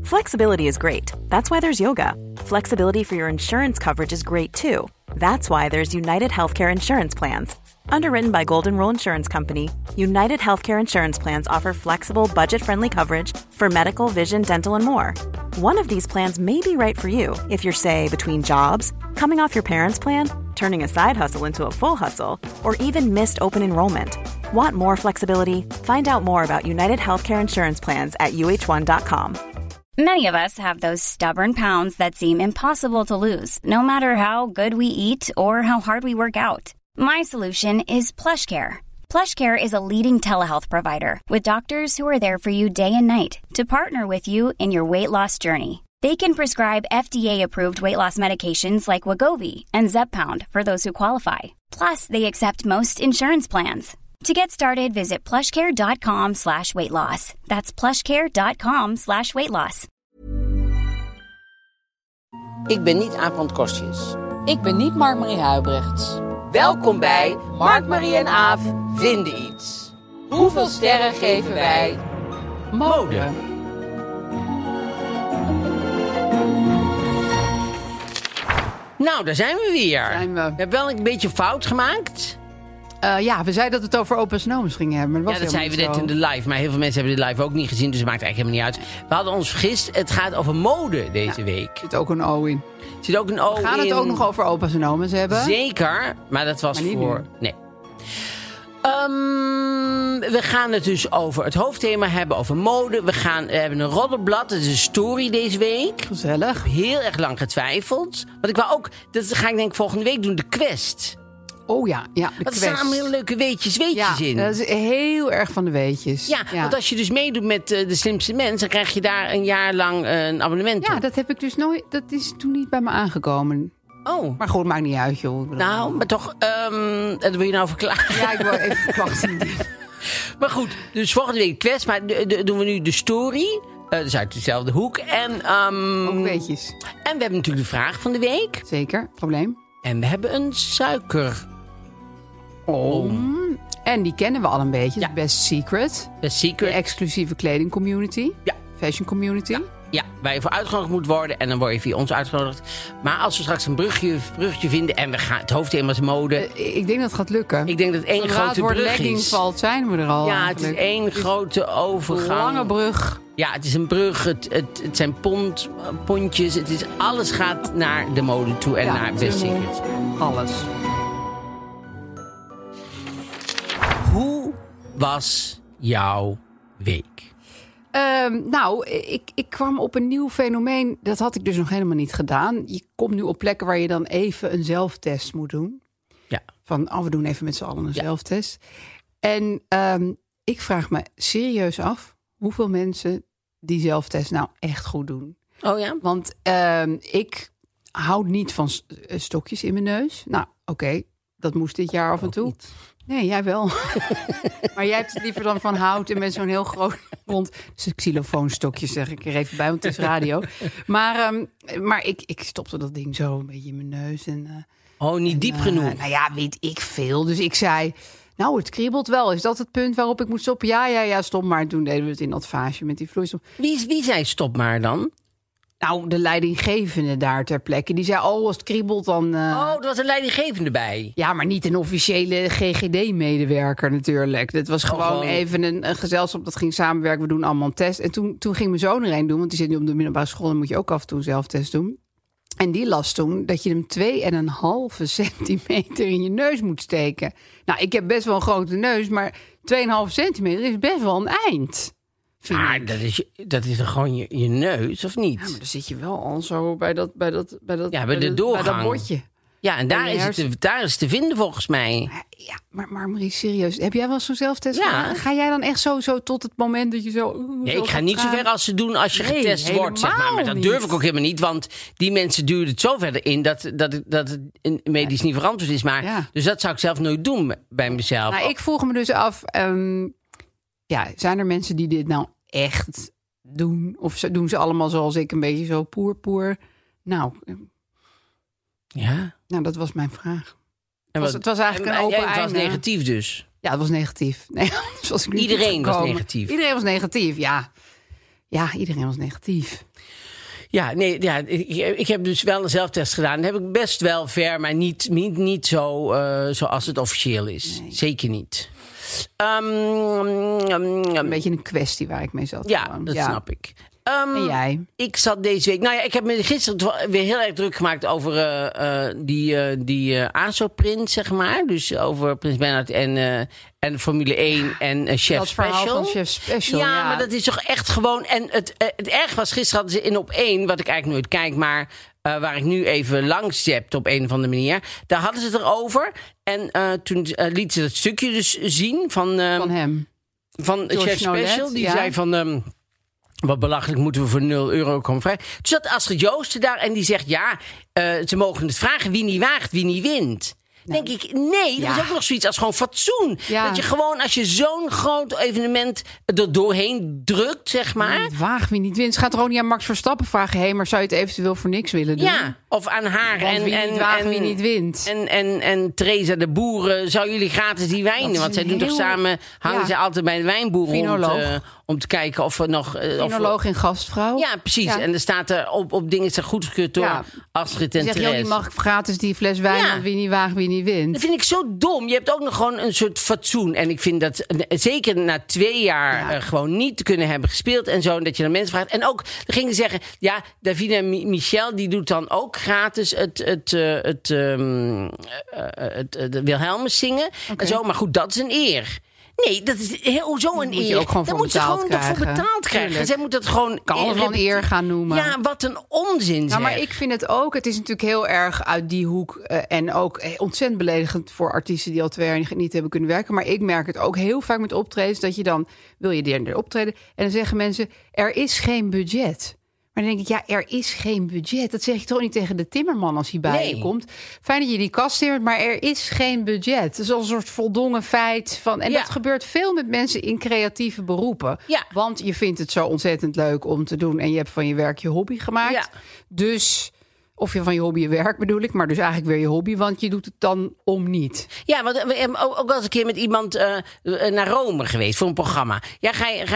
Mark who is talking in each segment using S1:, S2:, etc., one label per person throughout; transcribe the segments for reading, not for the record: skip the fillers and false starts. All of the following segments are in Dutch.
S1: Flexibility is great. That's why there's yoga. Flexibility for your insurance coverage is great too. That's why there's United Healthcare Insurance Plans. Underwritten by Golden Rule Insurance Company, United Healthcare Insurance Plans offer flexible, budget-friendly coverage for medical, vision, dental, and more. One of these plans may be right for you if you're, say, between jobs, coming off your parents' plan, turning a side hustle into a full hustle, or even missed open enrollment. Want more flexibility? Find out more about United Healthcare Insurance Plans at uh1.com.
S2: Many of us have those stubborn pounds that seem impossible to lose, no matter how good we eat or how hard we work out. My solution is PlushCare. PlushCare is a leading telehealth provider with doctors who are there for you day and night to partner with you in your weight loss journey. They can prescribe FDA-approved weight loss medications like Wegovy and Zepbound for those who qualify. Plus, they accept most insurance plans. To get started, visit plushcare.com/weightloss. That's plushcare.com/weightloss.
S3: Ik ben niet Aaf van het Kostjes.
S4: Ik ben niet Mark-Marie Huibrechts.
S3: Welkom bij Mark, Marie en Aaf vinden iets. Hoeveel sterren geven wij mode? Nou, daar zijn we weer. We hebben wel een beetje fout gemaakt.
S4: Ja, we zeiden dat we het over Opa Snows gingen hebben. Maar
S3: Dat zeiden we net in de live. Maar heel veel mensen hebben de live ook niet gezien. Dus het maakt eigenlijk helemaal niet uit. We hadden ons vergist. Het gaat over mode deze week.
S4: Er zit ook een O in.
S3: We gaan
S4: het ook nog over Opa Snows hebben.
S3: Zeker. Maar dat was voor... Nee. We gaan het dus over het hoofdthema hebben, over mode. We hebben een roddelblad, het is een story deze week.
S4: Gezellig.
S3: Ik heb heel erg lang getwijfeld. Want ik wou ook, dat ga ik denk volgende week doen, de quest.
S4: Oh ja, de
S3: quest. Er staan allemaal heel leuke weetjes in.
S4: Dat is heel erg van de weetjes.
S3: Ja, want als je dus meedoet met de slimste mens, dan krijg je daar een jaar lang een abonnement op.
S4: Ja, dat heb ik dus nooit, dat is toen niet bij me aangekomen.
S3: Oh.
S4: Maar goed, maakt niet uit, joh.
S3: Nou, maar toch, dat wil je nou verklaren?
S4: Ja, ik wil even verklachten.
S3: Maar goed, dus volgende week de quest, maar doen we nu de story. Dus uit dezelfde hoek. En,
S4: ook weetjes.
S3: En we hebben natuurlijk de vraag van de week.
S4: Zeker, probleem.
S3: En we hebben een suikeroom.
S4: En die kennen we al een beetje.
S3: Ja.
S4: Best Secret.
S3: Best Secret.
S4: De exclusieve kledingcommunity.
S3: Ja.
S4: Fashion community.
S3: Ja, waar je voor uitgenodigd moet worden. En dan word je via ons uitgenodigd. Maar als we straks een brugje vinden en we gaan, het hoofdthema is mode.
S4: Ik denk dat het gaat lukken.
S3: Ik denk dat het één grote brug is.
S4: legging valt, zijn we er al.
S3: Ja, het is één grote overgang.
S4: Een lange brug.
S3: Ja, het is een brug. Het zijn pontjes. Alles gaat naar de mode toe en naar Best Secret.
S4: Alles.
S3: Hoe was jouw week?
S4: Ik kwam op een nieuw fenomeen. Dat had ik dus nog helemaal niet gedaan. Je komt nu op plekken waar je dan even een zelftest moet doen.
S3: Ja.
S4: Van, we doen even met z'n allen een zelftest. En ik vraag me serieus af hoeveel mensen die zelftest nou echt goed doen.
S3: Oh ja?
S4: Want ik hou niet van stokjes in mijn neus. Nou, oké, dat moest dit jaar af en toe. Niet. Nee, jij wel. Maar jij hebt het liever dan van hout en met zo'n heel groot rond xylofoonstokje, zeg ik er even bij, want het is radio. Maar ik stopte dat ding zo een beetje in mijn neus.
S3: Niet diep genoeg?
S4: Nou ja, weet ik veel. Dus ik zei, nou, het kriebelt wel. Is dat het punt waarop ik moet stoppen? Ja, stop maar. Toen deden we het in dat vaasje met die vloeistof.
S3: Wie zei stop maar dan?
S4: Nou, de leidinggevende daar ter plekke. Die zei, als het kriebelt dan...
S3: er was een leidinggevende bij.
S4: Ja, maar niet een officiële GGD-medewerker natuurlijk. Dit was gewoon even een gezelschap dat ging samenwerken. We doen allemaal een test. En toen ging mijn zoon er een doen, want die zit nu op de middelbare school. Dan moet je ook af en toe een zelftest doen. En die las toen dat je hem 2,5 centimeter in je neus moet steken. Nou, ik heb best wel een grote neus, maar 2,5 centimeter is best wel een eind.
S3: Maar dat is toch gewoon je neus, of niet?
S4: Ja, maar dan zit je wel al zo bij de
S3: doorgang.
S4: Bij dat bordje.
S3: Ja, en daar is het te vinden volgens mij.
S4: Ja, maar Marie, serieus. Heb jij wel zo'n zelftest?
S3: Ja.
S4: Ga jij dan echt zo tot het moment dat je zo...
S3: Nee, ik ga niet zo ver als ze doen als je getest wordt, zeg maar. Maar dat durf ik ook helemaal niet, want die mensen duwen het zo verder in dat het medisch niet verantwoord is. Maar, Dus dat zou ik zelf nooit doen bij mezelf.
S4: Nou, ik vroeg me dus af, zijn er mensen die dit nou echt doen? Of doen ze allemaal zoals ik, een beetje zo poer? Nou...
S3: Ja.
S4: Nou, dat was mijn vraag. Het was eigenlijk een open einde.
S3: Het was negatief dus?
S4: Ja, het was negatief. Nee,
S3: Iedereen was negatief?
S4: Iedereen was negatief, ja. Ja, iedereen was negatief.
S3: Ja, nee, ja, ik heb dus wel een zelftest gedaan. Dat heb ik best wel ver, maar niet zo zoals het officieel is. Nee. Zeker niet.
S4: Een beetje een kwestie waar ik mee zat.
S3: Ja, gewoon. Dat snap ik.
S4: En jij?
S3: Ik zat deze week... Nou ja, ik heb me gisteren weer heel erg druk gemaakt over die ASO-prins, zeg maar. Dus over Prins Bernhard en Formule 1 en Chef Special.
S4: Dat verhaal van Chef Special,
S3: ja, maar dat is toch echt gewoon... En het erg was, gisteren hadden ze in Op 1, wat ik eigenlijk nooit kijk, maar... waar ik nu even langs zet op een of andere manier. Daar hadden ze het erover. En toen liet ze het stukje dus zien van
S4: hem.
S3: Van Chef Special. Die zei van... wat belachelijk, moeten we voor €0 komen vrij. Toen zat Astrid Joosten daar en die zegt... ze mogen het vragen wie niet waagt, wie niet wint. Denk ik, nee, dat is ook nog zoiets als gewoon fatsoen. Ja. Dat je gewoon, als je zo'n groot evenement er doorheen drukt, zeg maar...
S4: Wie waag, wie niet wint. Ze gaat er ook niet aan Max Verstappen vragen... maar zou je het eventueel voor niks willen doen?
S3: Ja, of aan haar.
S4: Want wie niet waagt, wie niet wint.
S3: En Theresa de Boer, zou jullie gratis die wijnen? Want zij doen toch samen, hangen ze altijd bij de wijnboer rond... om te kijken of er nog...
S4: Finoloog en gastvrouw.
S3: Ja, precies. Ja. En er staat er op dingen is goedgekeurd door Astrid en Therese.
S4: Die mag gratis die fles wijn, want wie niet waagt, wie niet wint.
S3: Dat vind ik zo dom. Je hebt ook nog gewoon een soort fatsoen. En ik vind dat zeker na 2 jaar gewoon niet te kunnen hebben gespeeld en zo. En dat je dan mensen vraagt. En ook, dan gingen ze zeggen, ja, Davina Michel, die doet dan ook gratis het Wilhelmus zingen. Okay. En zo. Maar goed, dat is een eer. Nee, dat is zo een eer.
S4: Daar moet ze gewoon toch voor betaald krijgen.
S3: Zij moet dat gewoon...
S4: Kan van eer gaan noemen.
S3: Ja, wat een onzin zeg.
S4: Maar ik vind het ook... Het is natuurlijk heel erg uit die hoek... en ook ontzettend beledigend voor artiesten... die al 2 jaar niet hebben kunnen werken. Maar ik merk het ook heel vaak met optredens... dat je dan... wil je er optreden... en dan zeggen mensen... er is geen budget. Maar dan denk ik, er is geen budget. Dat zeg je toch niet tegen de timmerman als hij bij je komt. Fijn dat je die kast timmert, maar er is geen budget. Het is al een soort voldongen feit. En dat gebeurt veel met mensen in creatieve beroepen. Ja. Want je vindt het zo ontzettend leuk om te doen... en je hebt van je werk je hobby gemaakt. Ja. Dus... Of je van je hobby je werk bedoel ik, maar dus eigenlijk weer je hobby, want je doet het dan om niet. Ja, want we hebben ook wel eens een keer met iemand naar Rome geweest voor een programma. Ja,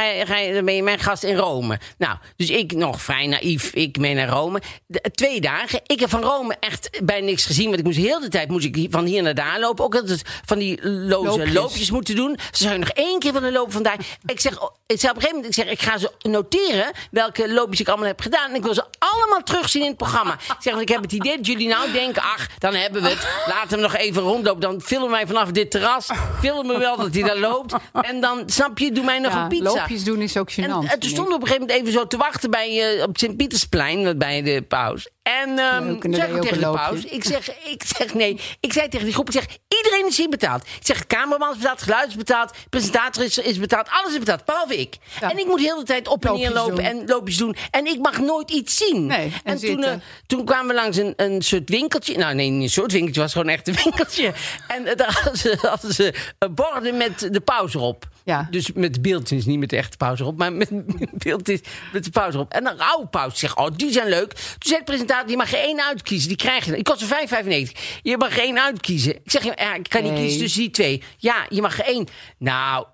S4: dan ben je mijn gast in Rome. Nou, dus ik nog vrij naïef, ik mee naar Rome. 2 dagen, ik heb van Rome echt bijna niks gezien, want ik moest heel de tijd van hier naar daar lopen. Ook altijd van die loopjes moeten doen. Ze zou je nog 1 keer willen lopen vandaag. Ik zeg op een gegeven moment, ik ga ze noteren welke loopjes ik allemaal heb gedaan. En ik wil ze allemaal terugzien in het programma. Ik zeg, ik heb het idee dat jullie nou denken... ach, dan hebben we het. Laten we hem nog even rondlopen. Dan filmen wij vanaf dit terras. Filmen we wel dat hij daar loopt. En dan, snap je, doe mij nog een pizza. Loopjes doen is ook gênant. En toen stonden we op een gegeven moment even zo te wachten... op Sint-Pietersplein, bij de paus. En zeg ik tegen de paus, ik zeg nee. Ik zei tegen die groep, ik zeg, iedereen is hier betaald. Ik zeg, cameraman is betaald, geluid is betaald, presentator is betaald, alles is betaald, behalve ik. Ja. En ik moet de hele tijd op en neer lopen en loopjes doen. En ik mag nooit iets zien. Nee, en toen kwamen we langs een soort winkeltje. Nou nee, niet een soort winkeltje, het was gewoon echt een winkeltje. En daar hadden ze borden met de paus erop. Ja. Dus met beeldjes, niet met de echte paus erop, maar met beeldjes met de paus erop. En een oude paus zegt, oh, die zijn leuk. Toen zei de presentator, je mag er 1 uitkiezen, die krijg je. Ik kost er €5,95. Je mag er 1 uitkiezen. Ik zeg, ik kan niet kiezen tussen die 2. Ja, je mag er 1. Nou...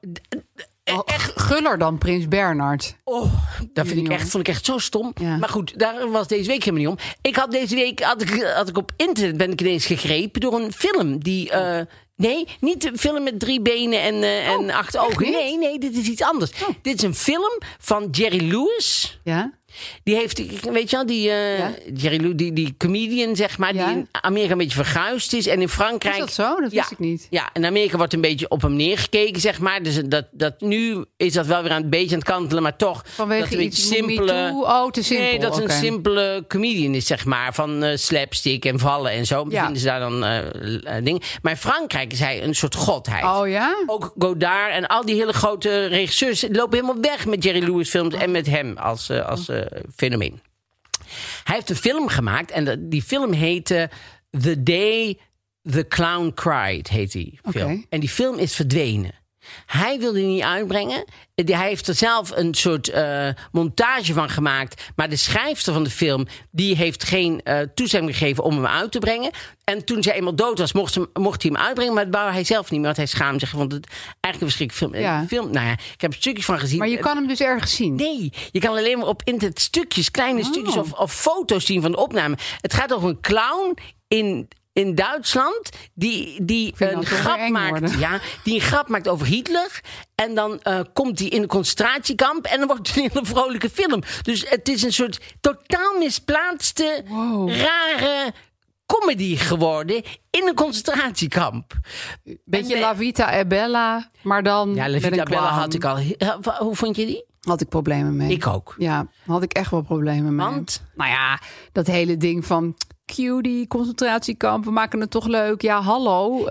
S4: echt guller dan Prins Bernhard. Oh, dat vond ik echt zo stom. Ja. Maar goed, daar was deze week helemaal niet om. Ik had deze week had ik op internet ben ik ineens gegrepen door een film die... Nee, niet een film met 3 benen en 8 ogen. Nee, dit is iets anders. Oh. Dit is een film van Jerry Lewis. Ja. Die heeft, weet je wel, Jerry Lewis, die comedian, zeg maar, die in Amerika een beetje verguisd is. En in Frankrijk... Is dat zo? Dat wist ik niet. Ja, in Amerika wordt een beetje op hem neergekeken, zeg maar. Dus nu is dat wel weer een beetje aan het kantelen, maar toch... Vanwege dat iets simpele... te simpel. Nee, dat een simpele comedian is, zeg maar. Van slapstick en vallen en zo. Vinden ze daar dan dingen. Maar in Frankrijk is hij een soort godheid. Oh ja? Ook Godard en al die hele grote regisseurs lopen helemaal weg met Jerry Lewis films en met hem als fenomeen. Hij heeft een film gemaakt en die film heette The Day the Clown Cried, heet die film. En die film is verdwenen.
S3: Hij wilde die niet uitbrengen. Hij heeft er zelf een soort montage van gemaakt. Maar de schrijfster van de film, die heeft geen toestemming gegeven om hem uit te brengen. En toen zij eenmaal dood was, mocht hij hem uitbrengen. Maar dat wou hij zelf niet meer, want hij schaamde zich. Vond het eigenlijk een verschrikkelijke film. Nou ja, ik heb stukjes van gezien.
S4: Maar je kan hem dus ergens zien?
S3: Nee, je kan alleen maar op internet stukjes, kleine stukjes of foto's zien van de opname. Het gaat over een clown in Duitsland die een grap maakt. Ja, die een grap maakt over Hitler. En dan komt hij in een concentratiekamp. En dan wordt het een hele vrolijke film. Dus het is een soort totaal misplaatste, rare comedy geworden in een concentratiekamp.
S4: Beetje La Vita è Bella, maar dan
S3: Ja, La Vita è Bella had ik al. Hoe vond je die?
S4: Had ik problemen mee.
S3: Ik ook.
S4: Ja, had ik echt wel problemen mee.
S3: Want?
S4: Nou ja, dat hele ding van cutie, concentratiekamp, we maken het toch leuk. Ja, hallo.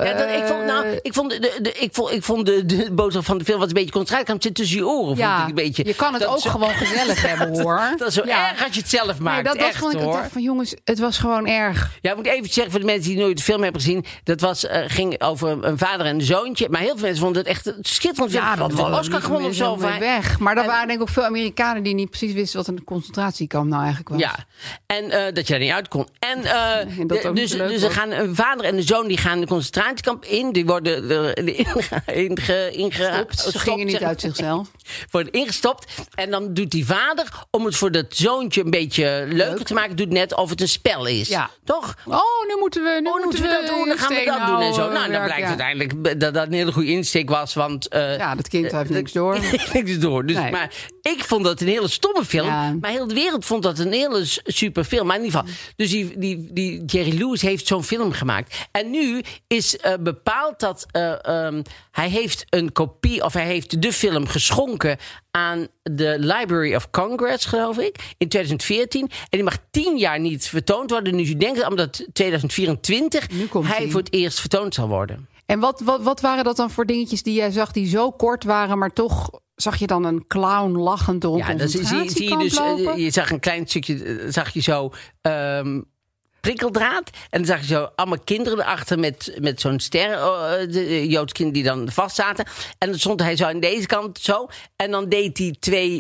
S3: Ik vond de boodschap van de film was een beetje concentratiekamp zit tussen je oren.
S4: Ja,
S3: vond ik een beetje,
S4: je kan het ook gewoon gezellig hebben, hoor.
S3: Dat is zo erg als je het zelf maakt.
S4: Nee, dat vond ik
S3: hoor.
S4: dacht van jongens, het was gewoon erg.
S3: Ja, ik moet even zeggen voor de mensen die nooit de film hebben gezien. Dat ging over een vader en een zoontje. Maar heel veel mensen vonden het echt schitterend.
S4: Ja, dat was
S3: Oscar gewonnen of zo.
S4: Weg. Maar er waren denk ik ook veel Amerikanen die niet precies wisten wat een concentratiekamp nou eigenlijk was.
S3: Ja, en dat je er niet uit kon. En dus
S4: er
S3: gaan een vader en een zoon die gaan de concentratiekamp in. Die worden
S4: ingestopt. Ze gingen niet uit zichzelf.
S3: Worden ingestopt. En dan doet die vader, om het voor dat zoontje een beetje leuker te maken, doet net of het een spel is. Ja. Toch?
S4: Oh, nu moeten we dat
S3: doen. Dan gaan we dat doen en zo. Nou, dan blijkt uiteindelijk dat een hele goede insteek was. Want
S4: dat kind heeft niks door.
S3: Niks door. Dus,
S4: nee.
S3: Maar ik vond dat een hele stomme film.
S4: Ja.
S3: Maar heel de wereld vond dat een hele super film. Maar in ieder geval. Dus die Jerry Lewis heeft zo'n film gemaakt. En nu is bepaald dat hij heeft een kopie, of hij heeft de film geschonken aan de Library of Congress, geloof ik, in 2014. En die mag 10 jaar niet vertoond worden. Dus u denkt omdat 2024 hij voor het eerst vertoond zal worden.
S4: En wat waren dat dan voor dingetjes die jij zag die zo kort waren, maar toch zag je dan een clown lachend door een concentratiekamp lopen?
S3: Je zag een klein stukje, zag je zo prikkeldraad. En dan zag je zo allemaal kinderen erachter met zo'n ster, de Joodse kinderen die dan vast zaten. En dan stond hij zo aan deze kant zo. En dan deed hij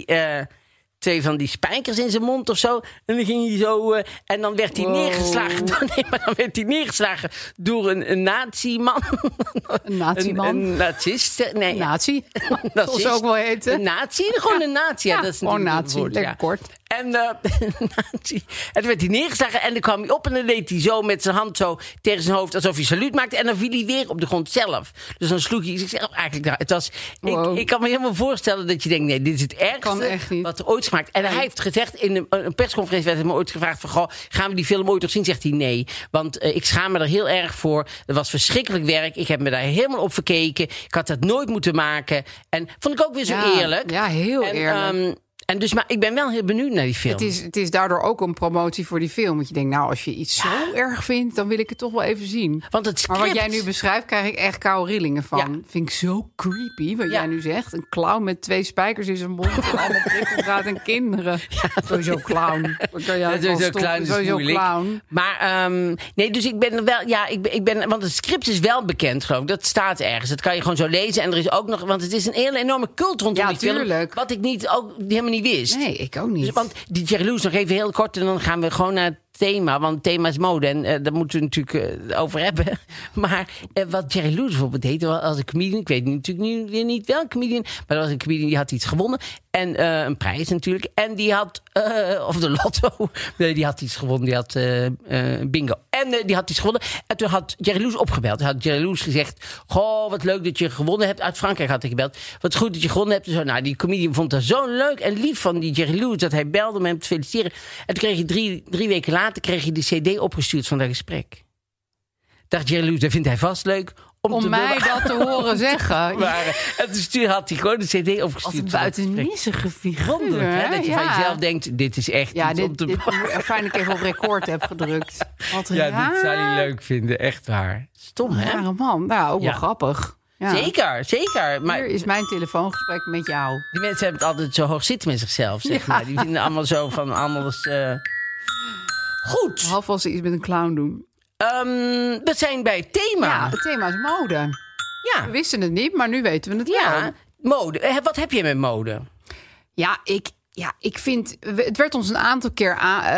S3: twee van die spijkers in zijn mond of zo. En dan ging hij zo. En dan werd hij neergeslagen. Dan werd hij neergeslagen door een nazi-man.
S4: Een nazi-man?
S3: Een nacist. Nee.
S4: Nazi? Dat zou ook wel heten.
S3: Een nazi? Gewoon een nazi. Ja, dat is
S4: gewoon nazi. Lekker kort.
S3: En toen werd hij neergeslagen en dan kwam hij op en dan deed hij zo met zijn hand zo tegen zijn hoofd alsof hij saluut maakte. En dan viel hij weer op de grond zelf. Dus dan sloeg hij zichzelf eigenlijk daar. Het was, ik kan me helemaal voorstellen dat je denkt, nee, dit is het ergste wat er ooit is gemaakt. En hij heeft gezegd, in een persconferentie werd hem ooit gevraagd van, goh, gaan we die film ooit nog zien? Zegt hij nee, want ik schaam me er heel erg voor. Het was verschrikkelijk werk. Ik heb me daar helemaal op verkeken. Ik had dat nooit moeten maken. En vond ik ook weer zo eerlijk.
S4: Ja, heel eerlijk.
S3: En dus, maar ik ben wel heel benieuwd naar die film.
S4: Het is daardoor ook een promotie voor die film. Want je denkt, nou, als je iets zo erg vindt, dan wil ik het toch wel even zien.
S3: Want het script...
S4: Maar wat jij nu beschrijft, krijg ik echt koude rillingen van. Ja. Vind ik zo creepy, wat jij nu zegt. Een clown met 2 spijkers in zijn mond. En allemaal prikkeldraad en kinderen. Sowieso clown.
S3: Sowieso clown. Maar nee, dus ik ben er wel... Ja, ik ben, want het script is wel bekend, geloof ik. Dat staat ergens. Dat kan je gewoon zo lezen. En er is ook nog... Want het is een hele enorme cult rondom die film. Wat ik helemaal niet wist.
S4: Nee, ik ook niet.
S3: Dus, want die Jerry Lewis nog even heel kort en dan gaan we gewoon naar het thema. Want het thema is mode en daar moeten we natuurlijk over hebben. Maar wat Jerry Lewis bijvoorbeeld deed als een comedian, ik weet natuurlijk niet welke comedian, maar dat was een comedian die had iets gewonnen. En een prijs natuurlijk. En die had, of de lotto, nee, die had iets gewonnen. Die had bingo. En die had iets gewonnen. En toen had Jerry Lewis opgebeld. Had Jerry Lewis gezegd, goh, wat leuk dat je gewonnen hebt. Uit Frankrijk had hij gebeld. Wat goed dat je gewonnen hebt. Zo, nou, die comedian vond dat zo leuk en lief van die Jerry Lewis dat hij belde om hem te feliciteren. En toen kreeg hij 3 weken later de cd opgestuurd van dat gesprek. Dacht Jerry Lewis, dat vindt hij vast leuk.
S4: Om mij dat te horen zeggen.
S3: En toen had hij gewoon de cd opgestuurd.
S4: Als een buitennissige figuur.
S3: Hè? Dat je van jezelf denkt, dit is echt iets om te...
S4: Fijn dat ik even op record heb gedrukt. Wat raar.
S3: Dit zou hij leuk vinden. Echt waar. Stom, hè?
S4: Rare man. Nou, ook wel grappig. Ja.
S3: Zeker. Maar
S4: hier is mijn telefoongesprek met jou.
S3: Die mensen hebben het altijd zo hoog zitten met zichzelf, zeg maar. Die vinden allemaal zo van, allemaal eens... Goed.
S4: Behalve als ze iets met een clown doen.
S3: We zijn bij het thema.
S4: Ja, het thema is mode.
S3: Ja.
S4: We wisten het niet, maar nu weten we het wel.
S3: Mode. Wat heb je met mode?
S4: Ja, ik vind... Het werd ons een aantal keer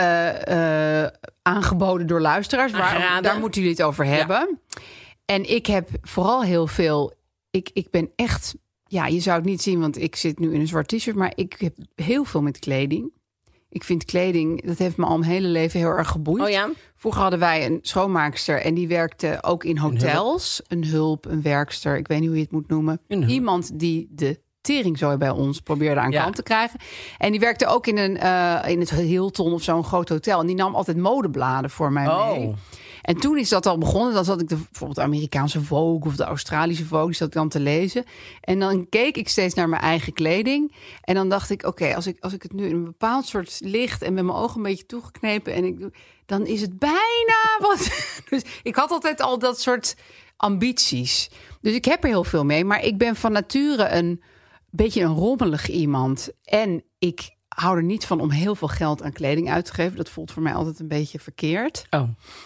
S4: aangeboden door luisteraars. Daar moeten jullie het over hebben. Ja. En ik heb vooral heel veel... Ik ben echt... Ja, je zou het niet zien, want ik zit nu in een zwart t-shirt. Maar ik heb heel veel met kleding. Ik vind kleding, dat heeft me al mijn hele leven heel erg geboeid.
S3: Oh ja?
S4: Vroeger hadden wij een schoonmaakster en die werkte ook in hotels. Een hulp, een werkster, ik weet niet hoe je het moet noemen. Iemand die de teringzooi bij ons probeerde aan kant te krijgen. En die werkte ook in het Hilton of zo'n groot hotel. En die nam altijd modebladen voor mij mee. En toen is dat al begonnen. Dan zat ik bijvoorbeeld de Amerikaanse Vogue of de Australische Vogue, die zat ik dan te lezen. En dan keek ik steeds naar mijn eigen kleding. En dan dacht ik, oké, als ik het nu in een bepaald soort licht en met mijn ogen een beetje toegeknepen en ik doe, dan is het bijna wat. Dus ik had altijd al dat soort ambities. Dus ik heb er heel veel mee. Maar ik ben van nature een beetje een rommelig iemand. En ik hou er niet van om heel veel geld aan kleding uit te geven. Dat voelt voor mij altijd een beetje verkeerd. Oh.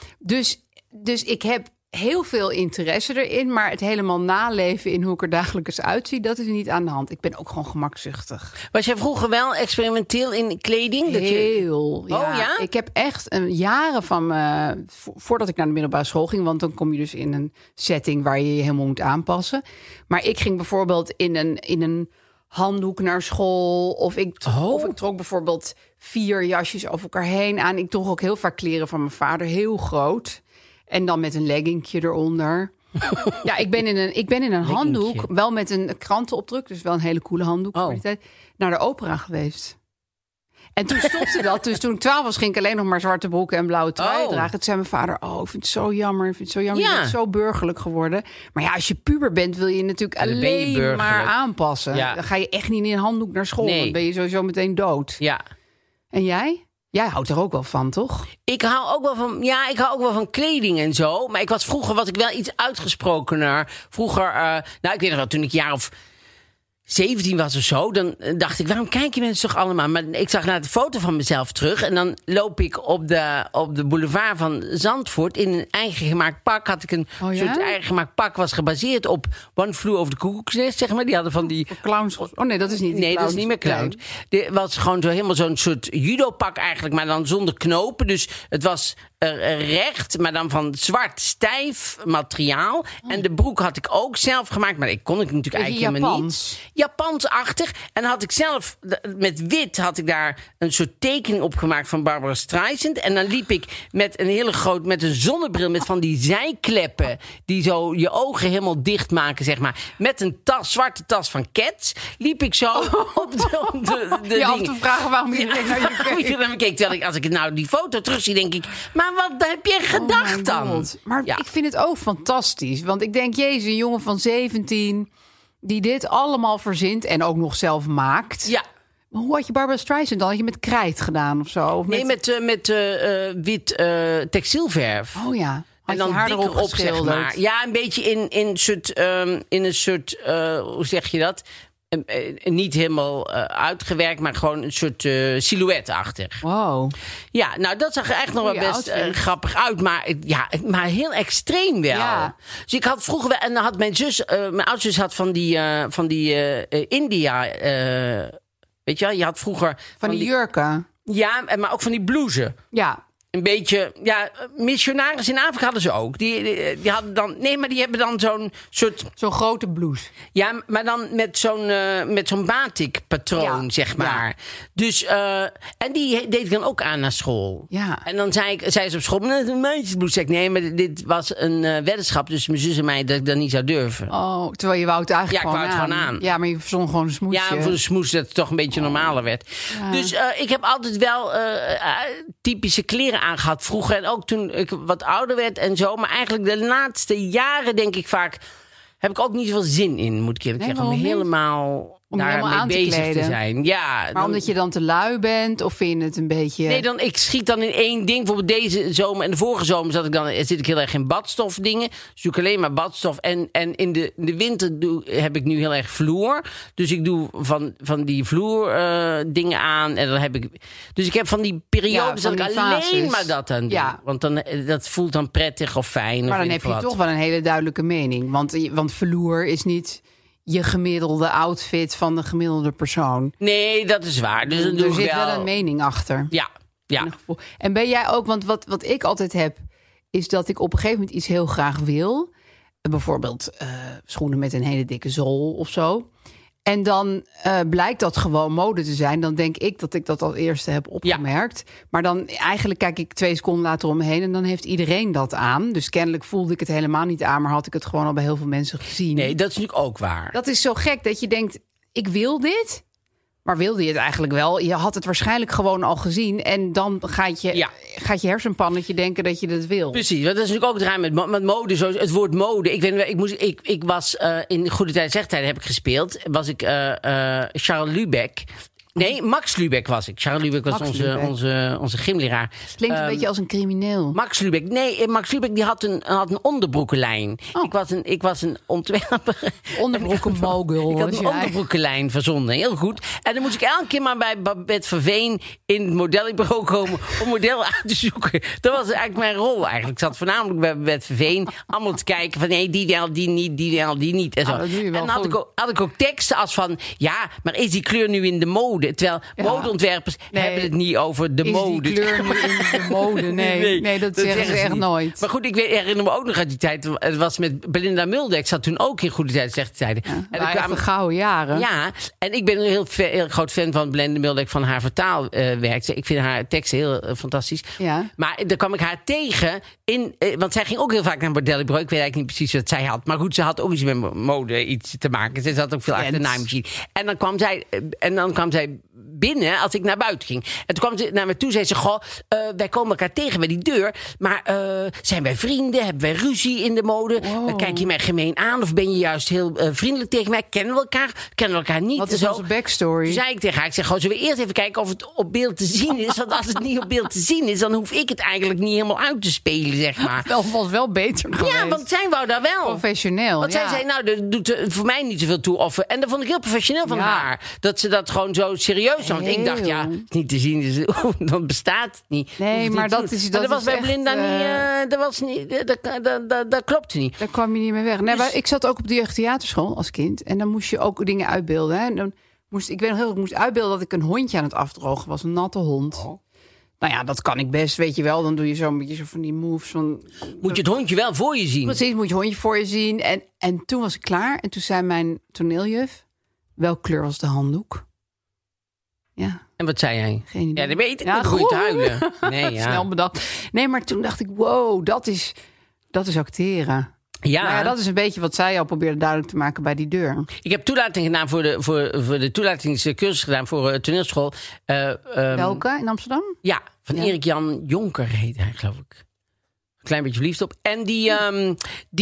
S4: Dus ik heb heel veel interesse erin, maar het helemaal naleven in hoe ik er dagelijks uitzie, dat is niet aan de hand. Ik ben ook gewoon gemakzuchtig.
S3: Was jij vroeger wel experimenteel in kleding?
S4: Heel, ja.
S3: Oh ja?
S4: Ik heb echt jaren van voordat ik naar de middelbare school ging, want dan kom je dus in een setting waar je je helemaal moet aanpassen. Maar ik ging bijvoorbeeld in een handdoek naar school. Of ik trok bijvoorbeeld 4 jasjes over elkaar heen aan. Ik droeg ook heel vaak kleren van mijn vader, heel groot. En dan met een leggingje eronder. Ja, ik ben in een handdoek, wel met een krantenopdruk, dus wel een hele coole handdoek voor die tijd, naar de opera geweest. En toen stopte dat. Dus toen ik 12 was, ging ik alleen nog maar zwarte broeken en blauwe trui dragen. Toen zei mijn vader, ik vind het zo jammer. Je bent zo burgerlijk geworden. Maar ja, als je puber bent, wil je natuurlijk alleen maar aanpassen. Ja. Dan ga je echt niet in een handdoek naar school. Dan ben je sowieso meteen dood. Ja. En jij? Jij houdt er ook wel van, toch?
S3: Ik hou ook wel van kleding en zo. Maar was ik wel iets uitgesprokener. Vroeger, ik weet nog wel, toen ik jaar of 17 was of zo, dan dacht ik, waarom kijken mensen toch allemaal? Maar ik zag naar de foto van mezelf terug en dan loop ik op de boulevard van Zandvoort in een eigen gemaakt pak. Had ik een soort eigen gemaakt pak, was gebaseerd op One Flew Over the Cuckoo's Nest, zeg maar. Die hadden van die
S4: clowns. Oh nee, dat is niet.
S3: Nee, dat is niet meer clowns. Het was gewoon helemaal zo'n soort judo pak eigenlijk, maar dan zonder knopen. Dus het was recht, maar dan van zwart stijf materiaal. En de broek had ik ook zelf gemaakt, maar ik kon het natuurlijk eigenlijk helemaal niet. Japansachtig. En had ik zelf, met wit had ik daar een soort tekening opgemaakt van Barbara Streisand. En dan liep ik met een zonnebril met van die zijkleppen die zo je ogen helemaal dicht maken, zeg maar. Met een zwarte tas van Cats. Liep ik zo op de
S4: je af te vragen waarom iedereen naar je
S3: keek. Terwijl als ik nou die foto terugzie, denk ik, maar wat heb je gedacht dan?
S4: Maar ik vind het ook fantastisch. Want ik denk, jezus, een jongen van 17 die dit allemaal verzint en ook nog zelf maakt. Ja. Maar hoe had je Barbara Streisand dan? Had je met krijt gedaan of zo? Of
S3: met wit textielverf.
S4: Oh ja.
S3: En dan haar erop op, zeg maar. Ja, een beetje in een soort hoe zeg je dat? Niet helemaal uitgewerkt, maar gewoon een soort silhouetachtig.
S4: Wow.
S3: Ja, nou dat zag er eigenlijk nog wel best grappig uit. Maar heel extreem wel. Ja. Dus ik had vroeger wel, en dan had mijn oudzus had van die India. Weet je wel, je had vroeger
S4: van die jurken.
S3: Ja, maar ook van die blouses. Ja. Een beetje, missionaris in Afrika hadden ze ook. Die hadden dan, maar die hebben dan zo'n soort,
S4: zo'n grote blouse.
S3: Ja, maar dan met zo'n batik-patroon, zeg maar. Ja. Dus, en die deed ik dan ook aan naar school. Ja. En dan zei ze op school, een meisjesblouse. Zeg ik, nee, maar dit was een weddenschap tussen mijn zus en mij dat ik dat niet zou durven.
S4: Oh, terwijl je wou het eigenlijk
S3: gewoon aan. Ja, ik wou het gewoon aan.
S4: Ja, maar je verzon gewoon een smoesje.
S3: Ja, voor de smoes dat het toch een beetje normaler werd. Ja. Dus ik heb altijd wel typische kleren aangehad vroeger en ook toen ik wat ouder werd en zo. Maar eigenlijk de laatste jaren denk ik vaak heb ik ook niet zoveel zin in, moet ik eerlijk zeggen. Om helemaal
S4: Om je helemaal aan te
S3: bezig
S4: kleden.
S3: te zijn. Ja,
S4: maar omdat je dan te lui bent of vind je het een beetje...
S3: Nee, ik schiet dan in één ding. Bijvoorbeeld deze zomer en de vorige zomer zit ik heel erg in badstof dingen. Zoek alleen maar badstof. En in de winter heb ik nu heel erg vloer. Dus ik doe van die vloer dingen aan. En dan heb ik... Dus ik heb van die periodes dat ik alleen maar dat aan doe. Ja. Want dat voelt dan prettig of fijn.
S4: Maar dan heb je toch wel een hele duidelijke mening. Want vloer is niet... je gemiddelde outfit van de gemiddelde persoon.
S3: Nee, dat is waar. Dus
S4: er zit wel een mening achter.
S3: Ja.
S4: En ben jij ook... Want wat ik altijd heb... is dat ik op een gegeven moment iets heel graag wil. Bijvoorbeeld schoenen met een hele dikke zool of zo. En dan blijkt dat gewoon mode te zijn. Dan denk ik dat als eerste heb opgemerkt. Ja. Maar dan eigenlijk kijk ik 2 seconden later om me heen... en dan heeft iedereen dat aan. Dus kennelijk voelde ik het helemaal niet aan... maar had ik het gewoon al bij heel veel mensen gezien.
S3: Nee, dat is natuurlijk ook waar.
S4: Dat is zo gek dat je denkt, ik wil dit... Maar wilde je het eigenlijk wel? Je had het waarschijnlijk gewoon al gezien. En dan gaat je hersenpannetje denken dat je dat wil.
S3: Precies, want dat is natuurlijk ook het raar met mode. Zo, het woord mode. Ik was in Goede Tijden, Slechte Tijden heb ik gespeeld. Was ik Charles Lübeck. Nee, Max Lübeck was ik. Charles Lübeck was onze gymleraar.
S4: Klinkt een beetje als een crimineel.
S3: Max Lübeck. Nee, Max Lübeck die had een onderbroekenlijn. Oh. Ik was een ontwerper.
S4: Onderbroekenmogul.
S3: Ik had een onderbroekenlijn verzonnen. Heel goed. En dan moest ik elke keer maar bij Babette Verveen in het modelbureau komen om modellen uit te zoeken. Dat was eigenlijk mijn rol eigenlijk. Ik zat voornamelijk bij Babette Verveen allemaal te kijken van nee, die wel, die niet, die wel, die niet. En zo. En dan had ik ook teksten als van ja, maar is die kleur nu in de mode? Terwijl modeontwerpers hebben het niet over de mode.
S4: Is die kleur nu in de mode? Nee, dat zeggen ze echt niet. Nooit.
S3: Maar goed, ik herinner me ook nog uit die tijd. Het was met Belinda Mulder. Ik zat toen ook in Goede Tijden, Slechte Tijden.
S4: Ja, en er kwamen gouden jaren.
S3: Ja, en ik ben een heel groot fan van Belinda Mulder, van haar vertaalwerk. Ik vind haar teksten heel fantastisch. Ja. Maar dan kwam ik haar tegen want zij ging ook heel vaak naar een modellenbureau. Ik weet eigenlijk niet precies wat zij had. Maar goed, ze had ook iets met mode iets te maken. Ze had ook veel achter de naaimachine. En dan kwam zij binnen als ik naar buiten ging. En toen kwam ze naar me toe, zei ze, goh, wij komen elkaar tegen bij die deur, maar zijn wij vrienden? Hebben wij ruzie in de mode? Wow. Kijk je mij gemeen aan of ben je juist heel vriendelijk tegen mij? Kennen we elkaar niet?
S4: Wat is onze backstory?
S3: Toen zei ik tegen haar, ik zeg, goh, zullen we eerst even kijken of het op beeld te zien is? Want als het niet op beeld te zien is, dan hoef ik het eigenlijk niet helemaal uit te spelen, zeg maar.
S4: Dat was wel beter geweest.
S3: Ja, want zij wou daar wel.
S4: Professioneel,
S3: want zij zei, nou, dat doet voor mij niet zoveel toe. En dat vond ik heel professioneel van haar. Dat ze dat gewoon zo serieus. Want ik dacht, ja, het is niet te zien, dus, dat bestaat het niet.
S4: Nee, maar dat
S3: was bij Belinda niet. Dat klopte niet.
S4: Daar kwam je niet mee weg. Nee, maar ik zat ook op de jeugdtheaterschool als kind. En dan moest je ook dingen uitbeelden. Hè? En dan ik weet nog heel, ik moest uitbeelden dat ik een hondje aan het afdrogen was. Een natte hond. Oh. Nou ja, dat kan ik best, weet je wel. Dan doe je zo'n beetje zo van die moves.
S3: Moet je het hondje wel voor je zien?
S4: Precies, moet je het hondje voor je zien. En toen was ik klaar. En toen zei mijn toneeljuf, welke kleur was de handdoek? Ja.
S3: En wat zei jij?
S4: Geen idee.
S3: Ja, dat weet ik. Ja, goed huilen. Nee, ja.
S4: Snel bedacht. Nee, maar toen dacht ik, wow, dat is acteren.
S3: Ja.
S4: Nou ja, dat is een beetje wat zij al probeerde duidelijk te maken bij die deur.
S3: Ik heb toelating gedaan voor de toelatingscursus gedaan voor toneelschool.
S4: Welke? In Amsterdam?
S3: Ja, van Erik Jan Jonker heet hij, geloof ik. Een klein beetje verliefd op. En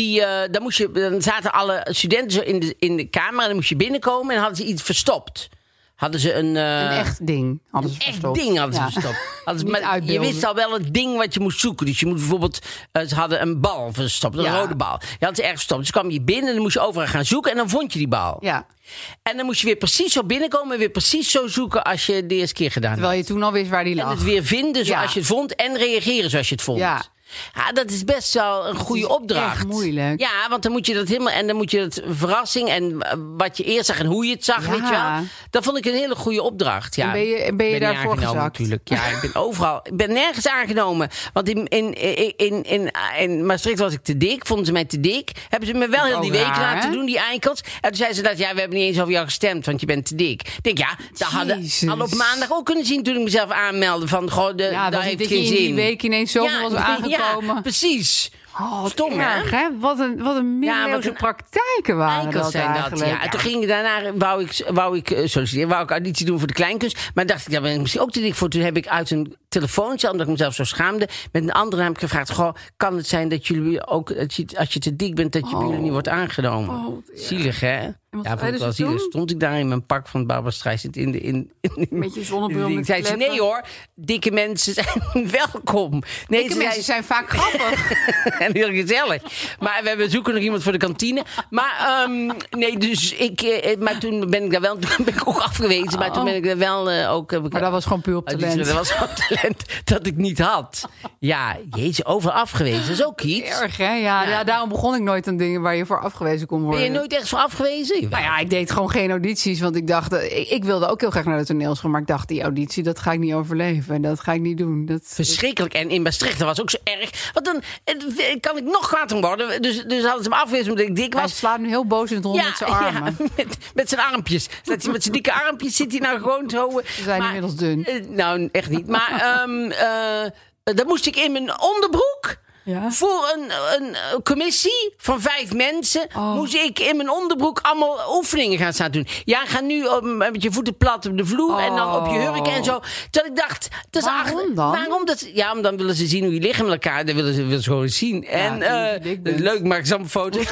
S3: dan zaten alle studenten zo in de kamer en dan moest je binnenkomen en hadden ze iets verstopt. Hadden ze een
S4: echt ding hadden ze verstopt.
S3: Echt ding hadden ze verstopt. Maar je wist al wel het ding wat je moest zoeken. Dus je moet bijvoorbeeld, ze hadden een bal verstopt, een rode bal. Die hadden ze ergens verstopt. Dus kwam je binnen en dan moest je overal gaan zoeken en dan vond je die bal. Ja. En dan moest je weer precies zo binnenkomen en weer precies zo zoeken als je de eerste keer gedaan had.
S4: Terwijl je toen al wist waar die lag.
S3: En het weer vinden zoals je het vond en reageren zoals je het vond. Ja. Ja, dat is best wel een goede opdracht.
S4: Echt moeilijk.
S3: Ja, want dan moet je dat helemaal en dan moet je het verrassing en wat je eerst zag en hoe je het zag, weet je wel. Dat vond ik een hele goede opdracht. Ja,
S4: ben je daarvoor gezakt?
S3: Natuurlijk. Ja, ik ben overal. Ik ben nergens aangenomen. Want in Maastricht was ik te dik. Vonden ze mij te dik. Hebben ze me wel heel die week laten doen, die eikels. En toen zeiden ze dat we hebben niet eens over jou gestemd, want je bent te dik. Ik denk, dat hadden op maandag ook kunnen zien toen ik mezelf aanmeldde. Van, goh, daar heeft geen zin.
S4: Die week ineens zoveel was aangekomen.
S3: Ja, precies.
S4: Oh, stom, hè? Wat een middeleeuwse praktijken waren dat
S3: zijn
S4: eigenlijk.
S3: Dat, ja. En toen ging daarna, wou ik auditie doen voor de kleinkunst. Maar dacht ik, daar ben ik misschien ook te dik voor. Toen heb ik uit een telefoontje, omdat ik mezelf zo schaamde. Met een andere heb ik gevraagd, goh, kan het zijn dat jullie ook, als je te dik bent, dat je bij jullie niet wordt aangenomen? Zielig, hè? Ja, vond ik wel zielig. Stond ik daar in mijn pak van Barbra Streisand
S4: met je zonnebril met
S3: zei ze, nee hoor, dikke mensen zijn welkom. Nee,
S4: dikke mensen zijn vaak grappig.
S3: En heel gezellig. Maar we zoeken nog iemand voor de kantine. Maar nee, dus maar toen ben ik daar wel, toen ben ik ook afgewezen. Maar toen ben ik er wel ook...
S4: Maar dat was gewoon puur op talent.
S3: Dat was gewoon talent dat ik niet had. Ja, jezus, overal afgewezen. Dat is ook iets.
S4: Erg, hè? Ja, daarom begon ik nooit aan dingen waar je voor afgewezen kon worden.
S3: Ben je nooit echt voor afgewezen?
S4: Nou ja, ik deed gewoon geen audities, want ik dacht... Ik wilde ook heel graag naar de toneelschool, maar ik dacht, die auditie, dat ga ik niet overleven. Dat ga ik niet doen.
S3: Verschrikkelijk. En in Maastricht, dat was ook zo erg. Want dan kan ik nog kwaad worden. Dus hadden ze me afgewezen omdat ik dik was.
S4: Hij slaat nu heel boos in het rond met zijn armen.
S3: Ja, met zijn armpjes. Met zijn dikke armpjes zit hij nou gewoon zo...
S4: Ze zijn inmiddels dun.
S3: Nou, echt niet. Maar dan moest ik in mijn onderbroek... Ja? Voor een commissie van 5 mensen moest ik in mijn onderbroek allemaal oefeningen gaan staan doen. Ja, ga nu met je voeten plat op de vloer en dan op je hurken en zo. Toen ik dacht,
S4: waarom dan?
S3: Waarom? Ja, dan willen ze zien hoe je liggen met elkaar. Dat willen ze gewoon eens zien. En leuk, maak ze allemaal foto's.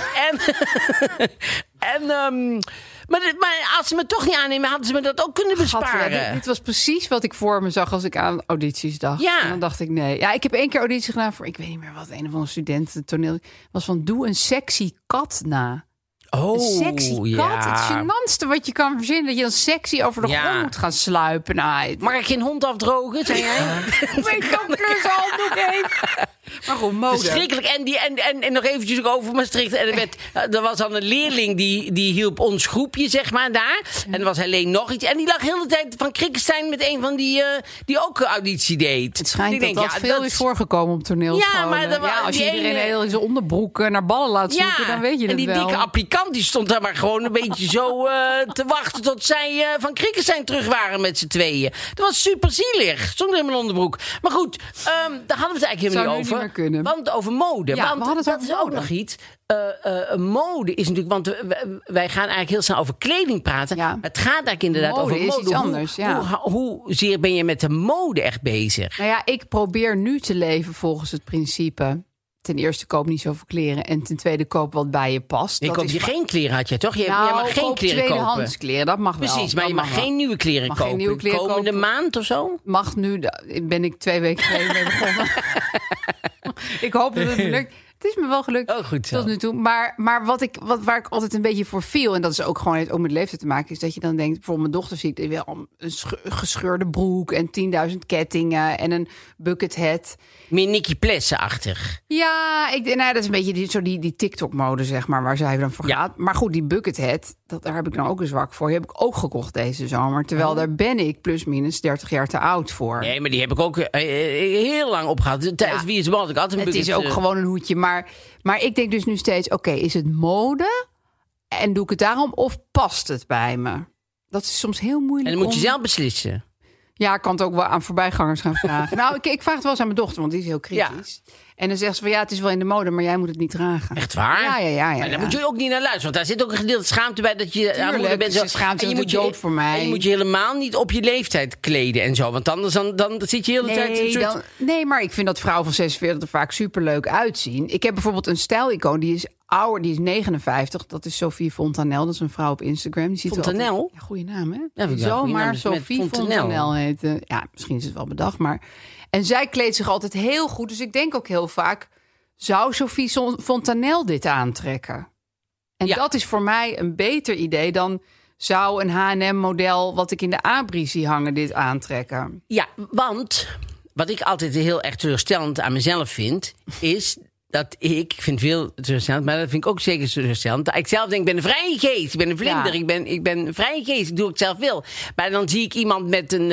S3: Maar als ze me toch niet aannemen, hadden ze me dat ook kunnen besparen.
S4: Dit was precies wat ik voor me zag als ik aan audities dacht.
S3: Ja.
S4: En dan dacht ik, nee. Ja, ik heb 1 keer auditie gedaan voor, ik weet niet meer wat, een of andere studententoneel. Was van, doe een sexy kat na. Een sexy kat.
S3: Ja.
S4: Het gênantste wat je kan verzinnen. Dat je dan sexy over de grond moet gaan sluipen. Nou,
S3: mag ik geen hond afdrogen, zei jij?
S4: Ik kan klushanddoek even. Maar goed, mode.
S3: Verschrikkelijk. En nog eventjes over Maastricht. En er was dan een leerling die hielp ons groepje, zeg maar, daar. En er was alleen nog iets. En die lag heel de tijd van Krikkenstein met een van die ook auditie deed.
S4: Het schijnt dat veel is voorgekomen op toneelscholen. Ja, maar als je iedereen heel in zijn onderbroek naar ballen laat zoeken, dan weet je het wel.
S3: En die dikke applikant die stond daar maar gewoon een beetje zo te wachten tot zij van Krikkenstein terug waren met z'n tweeën. Dat was super zielig. Zonder in mijn onderbroek. Maar goed, daar hadden we het eigenlijk helemaal niet over. Want over mode.
S4: Ja,
S3: want dat is ook nog iets. Mode is natuurlijk... Want wij gaan eigenlijk heel snel over kleding praten. Ja. Het gaat eigenlijk inderdaad over mode.
S4: Is iets anders,
S3: Hoezeer ben je met de mode echt bezig?
S4: Nou ja, ik probeer nu te leven volgens het principe... Ten eerste, koop niet zoveel kleren. En ten tweede, koop wat bij je past.
S3: Je koopt geen kleren, had je toch? Je mag geen kleren kopen.
S4: Tweedehands kleren, dat mag wel.
S3: Precies, maar je mag geen nieuwe kleren kopen. Geen nieuwe kleren komende maand of zo?
S4: Mag nu, ben ik 2 weken geleden mee begonnen. Ik hoop dat het me lukt. Het is me wel gelukt
S3: goed zo.
S4: Tot nu toe. Maar waar ik altijd een beetje voor viel... en dat is ook gewoon heeft ook met leeftijd te maken... is dat je dan denkt... bijvoorbeeld mijn dochter ziet wel een gescheurde broek... en 10.000 kettingen en een bucket hat.
S3: Meer Nicky Plessen-achtig.
S4: Ja, dat is een beetje die TikTok-mode, zeg maar... waar zij dan voor gaat. Maar goed, die bucket hat... daar heb ik dan ook een zwak voor. Die heb ik ook gekocht deze zomer. Terwijl daar ben ik plus minus 30 jaar te oud voor.
S3: Nee, maar die heb ik ook heel lang opgehad. Tijdens Wie is de Mol? Ik had een bucket.
S4: Het is ook gewoon een hoedje, maar ik denk dus nu steeds... oké, is het mode en doe ik het daarom of past het bij me? Dat is soms heel moeilijk.
S3: En dan moet je zelf beslissen.
S4: Ja, ik kan het ook wel aan voorbijgangers gaan vragen. Nou, ik vraag het wel eens aan mijn dochter, want die is heel kritisch. Ja. En dan zegt ze van het is wel in de mode, maar jij moet het niet dragen.
S3: Echt waar?
S4: Ja.
S3: Maar daar moet je ook niet naar luisteren, want daar zit ook een gedeelte schaamte bij dat je aan moeder bent.
S4: Schaamte en je moet dood voor mij.
S3: En je moet je helemaal niet op je leeftijd kleden en zo, want anders dan zit je de hele tijd.
S4: Nee, maar ik vind dat vrouwen van 46 er vaak superleuk uitzien. Ik heb bijvoorbeeld een stijlicoon die is ouder, die is 59. Dat is Sophie Fontanel, dat is een vrouw op Instagram. Die ziet
S3: Fontanel?
S4: Ja, goede naam, hè?
S3: Ja,
S4: zomaar Sophie Fontanel heet. Ja, misschien is het wel bedacht, maar... En zij kleedt zich altijd heel goed. Dus ik denk ook heel vaak... zou Sophie Fontanel dit aantrekken? En dat is voor mij een beter idee dan... zou een H&M-model wat ik in de Abri zie hangen dit aantrekken?
S3: Ja, want wat ik altijd heel erg teleurstellend aan mezelf vind... is... dat ik vind veel teleurstellend, maar dat vind ik ook zeker teleurstellend. Dat ik zelf denk, ik ben een vrije geest, ik ben een vlinder, ik ben een vrije geest, ik doe wat ik zelf wil. Maar dan zie ik iemand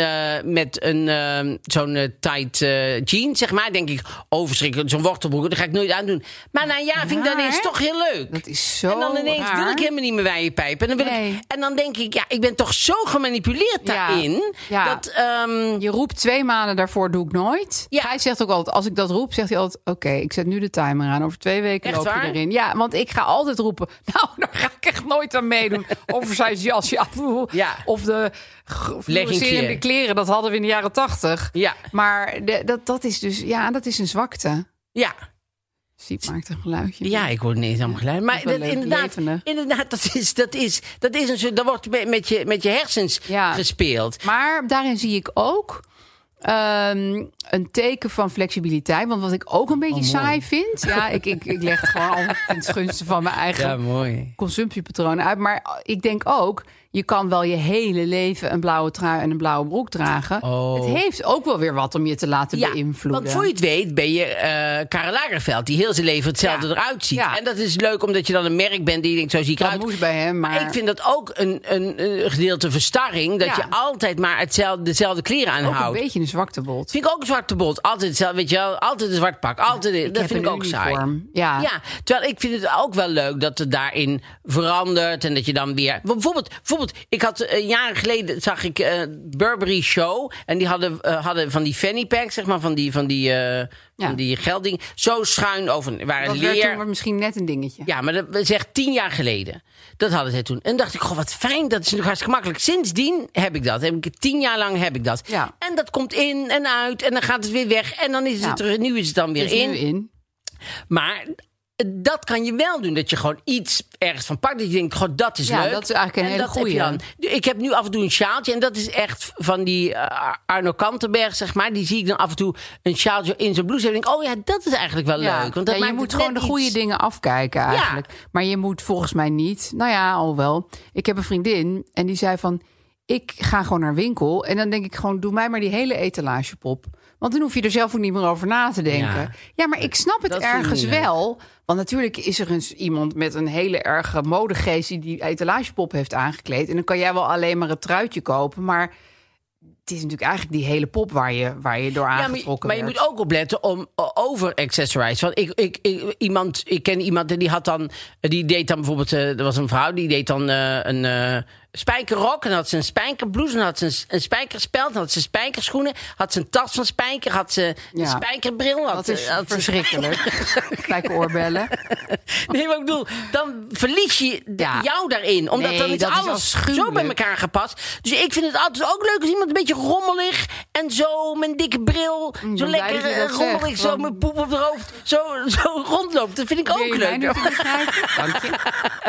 S3: met zo'n tight jeans, zeg maar, denk ik, verschrikkelijk, zo'n wortelbroek, dat ga ik nooit aandoen. Maar na een jaar vind ik dat ineens toch heel leuk.
S4: Dat is zo
S3: En dan ineens wil ik helemaal niet meer wijepijp. En dan denk ik, ik ben toch zo gemanipuleerd daarin.
S4: Ja.
S3: Dat,
S4: je roept 2 maanden daarvoor doe ik nooit.
S3: Ja.
S4: Hij zegt ook altijd, als ik dat roep, zegt hij altijd, oké, ik zet nu de tijd timer aan. Over 2 weken loop je erin. Ja, want ik ga altijd roepen... Nou, daar ga ik echt nooit aan meedoen. Oversize jasje af. Of de fluorescerende kleren. Dat hadden we in de jaren 80. Ja. Maar dat is dus... Ja, dat is een zwakte.
S3: Ja.
S4: Siep maakt een geluidje.
S3: Ja, ik hoor ineens een geluid. Maar inderdaad, dat is een soort... Dat wordt met je hersens gespeeld.
S4: Maar daarin zie ik ook... een teken van flexibiliteit. Want wat ik ook een beetje saai vind... Ja, ik leg het gewoon al in het gunste van mijn eigen consumptiepatronen uit. Maar ik denk ook... Je kan wel je hele leven een blauwe trui en een blauwe broek dragen. Het heeft ook wel weer wat om je te laten beïnvloeden.
S3: Want voor je het weet ben je Karel Lagerfeld... die heel zijn leven hetzelfde eruit ziet. Ja. En dat is leuk omdat je dan een merk bent die denkt... zo zie ik eruit.
S4: Dat moest bij hem, maar...
S3: Ik vind dat ook een gedeelte verstarring... dat je altijd maar dezelfde kleren aanhoudt.
S4: Ook een beetje een zwaktebod.
S3: Vind ik ook een zwaktebod. Altijd hetzelfde, weet je wel. Altijd een zwart pak. Altijd, dat vind ik ook saai.
S4: Ja,
S3: terwijl ik vind het ook wel leuk dat het daarin verandert... en dat je dan weer... Bijvoorbeeld, ik had jaren geleden zag ik Burberry Show en die hadden van die fanny packs, zeg maar, van die geldding, zo schuin over. Waren
S4: dat werd toen misschien net een dingetje.
S3: Ja, maar dat is echt 10 jaar geleden. Dat hadden zij toen. En dacht ik, goh, wat fijn, dat is nog hartstikke makkelijk. Sindsdien heb ik dat. 10 jaar lang heb ik dat. Ja. En dat komt in en uit en dan gaat het weer weg en dan is het terug. Nu is het dan weer in. Maar dat kan je wel doen. Dat je gewoon iets ergens van pakt. Dat je denkt, goh, dat is leuk.
S4: Ja, dat is eigenlijk een hele goeie.
S3: Ik heb nu af en toe een sjaaltje. En dat is echt van die Arno Kantenberg, zeg maar. Die zie ik dan af en toe een sjaaltje in zijn blouse. En denk ik, oh ja, dat is eigenlijk wel leuk. Want dat
S4: je moet gewoon de goede dingen afkijken eigenlijk. Ja. Maar je moet volgens mij niet... Nou ja, al wel. Ik heb een vriendin en die zei van... Ik ga gewoon naar een winkel. En dan denk ik gewoon, doe mij maar die hele etalagepop. Want dan hoef je er zelf ook niet meer over na te denken. Ja, maar ik snap het ergens wel. Want natuurlijk is er eens iemand met een hele erge modegeest... die etalagepop heeft aangekleed. En dan kan jij wel alleen maar het truitje kopen. Maar het is natuurlijk eigenlijk die hele pop waar je door aangetrokken
S3: maar je moet ook opletten om over-accessorize. Want ik ken iemand en die deed dan bijvoorbeeld... er was een vrouw, die deed dan een... spijkerrok, en had ze een spijkerblouse, en had ze een spijkerspeld, en had ze spijkerschoenen, had ze een tas van spijker, had ze een spijkerbril.
S4: Dat is verschrikkelijk. Spijkeroorbellen.
S3: Nee, maar ik bedoel, dan verlies je jou daarin. Omdat dan is alles zo bij elkaar gepast. Dus ik vind het altijd ook leuk als iemand een beetje rommelig en zo met een dikke bril, zo lekker rommelig, zo met poep op de hoofd, zo rondloopt. Dat vind ik ook leuk.
S4: Dank je.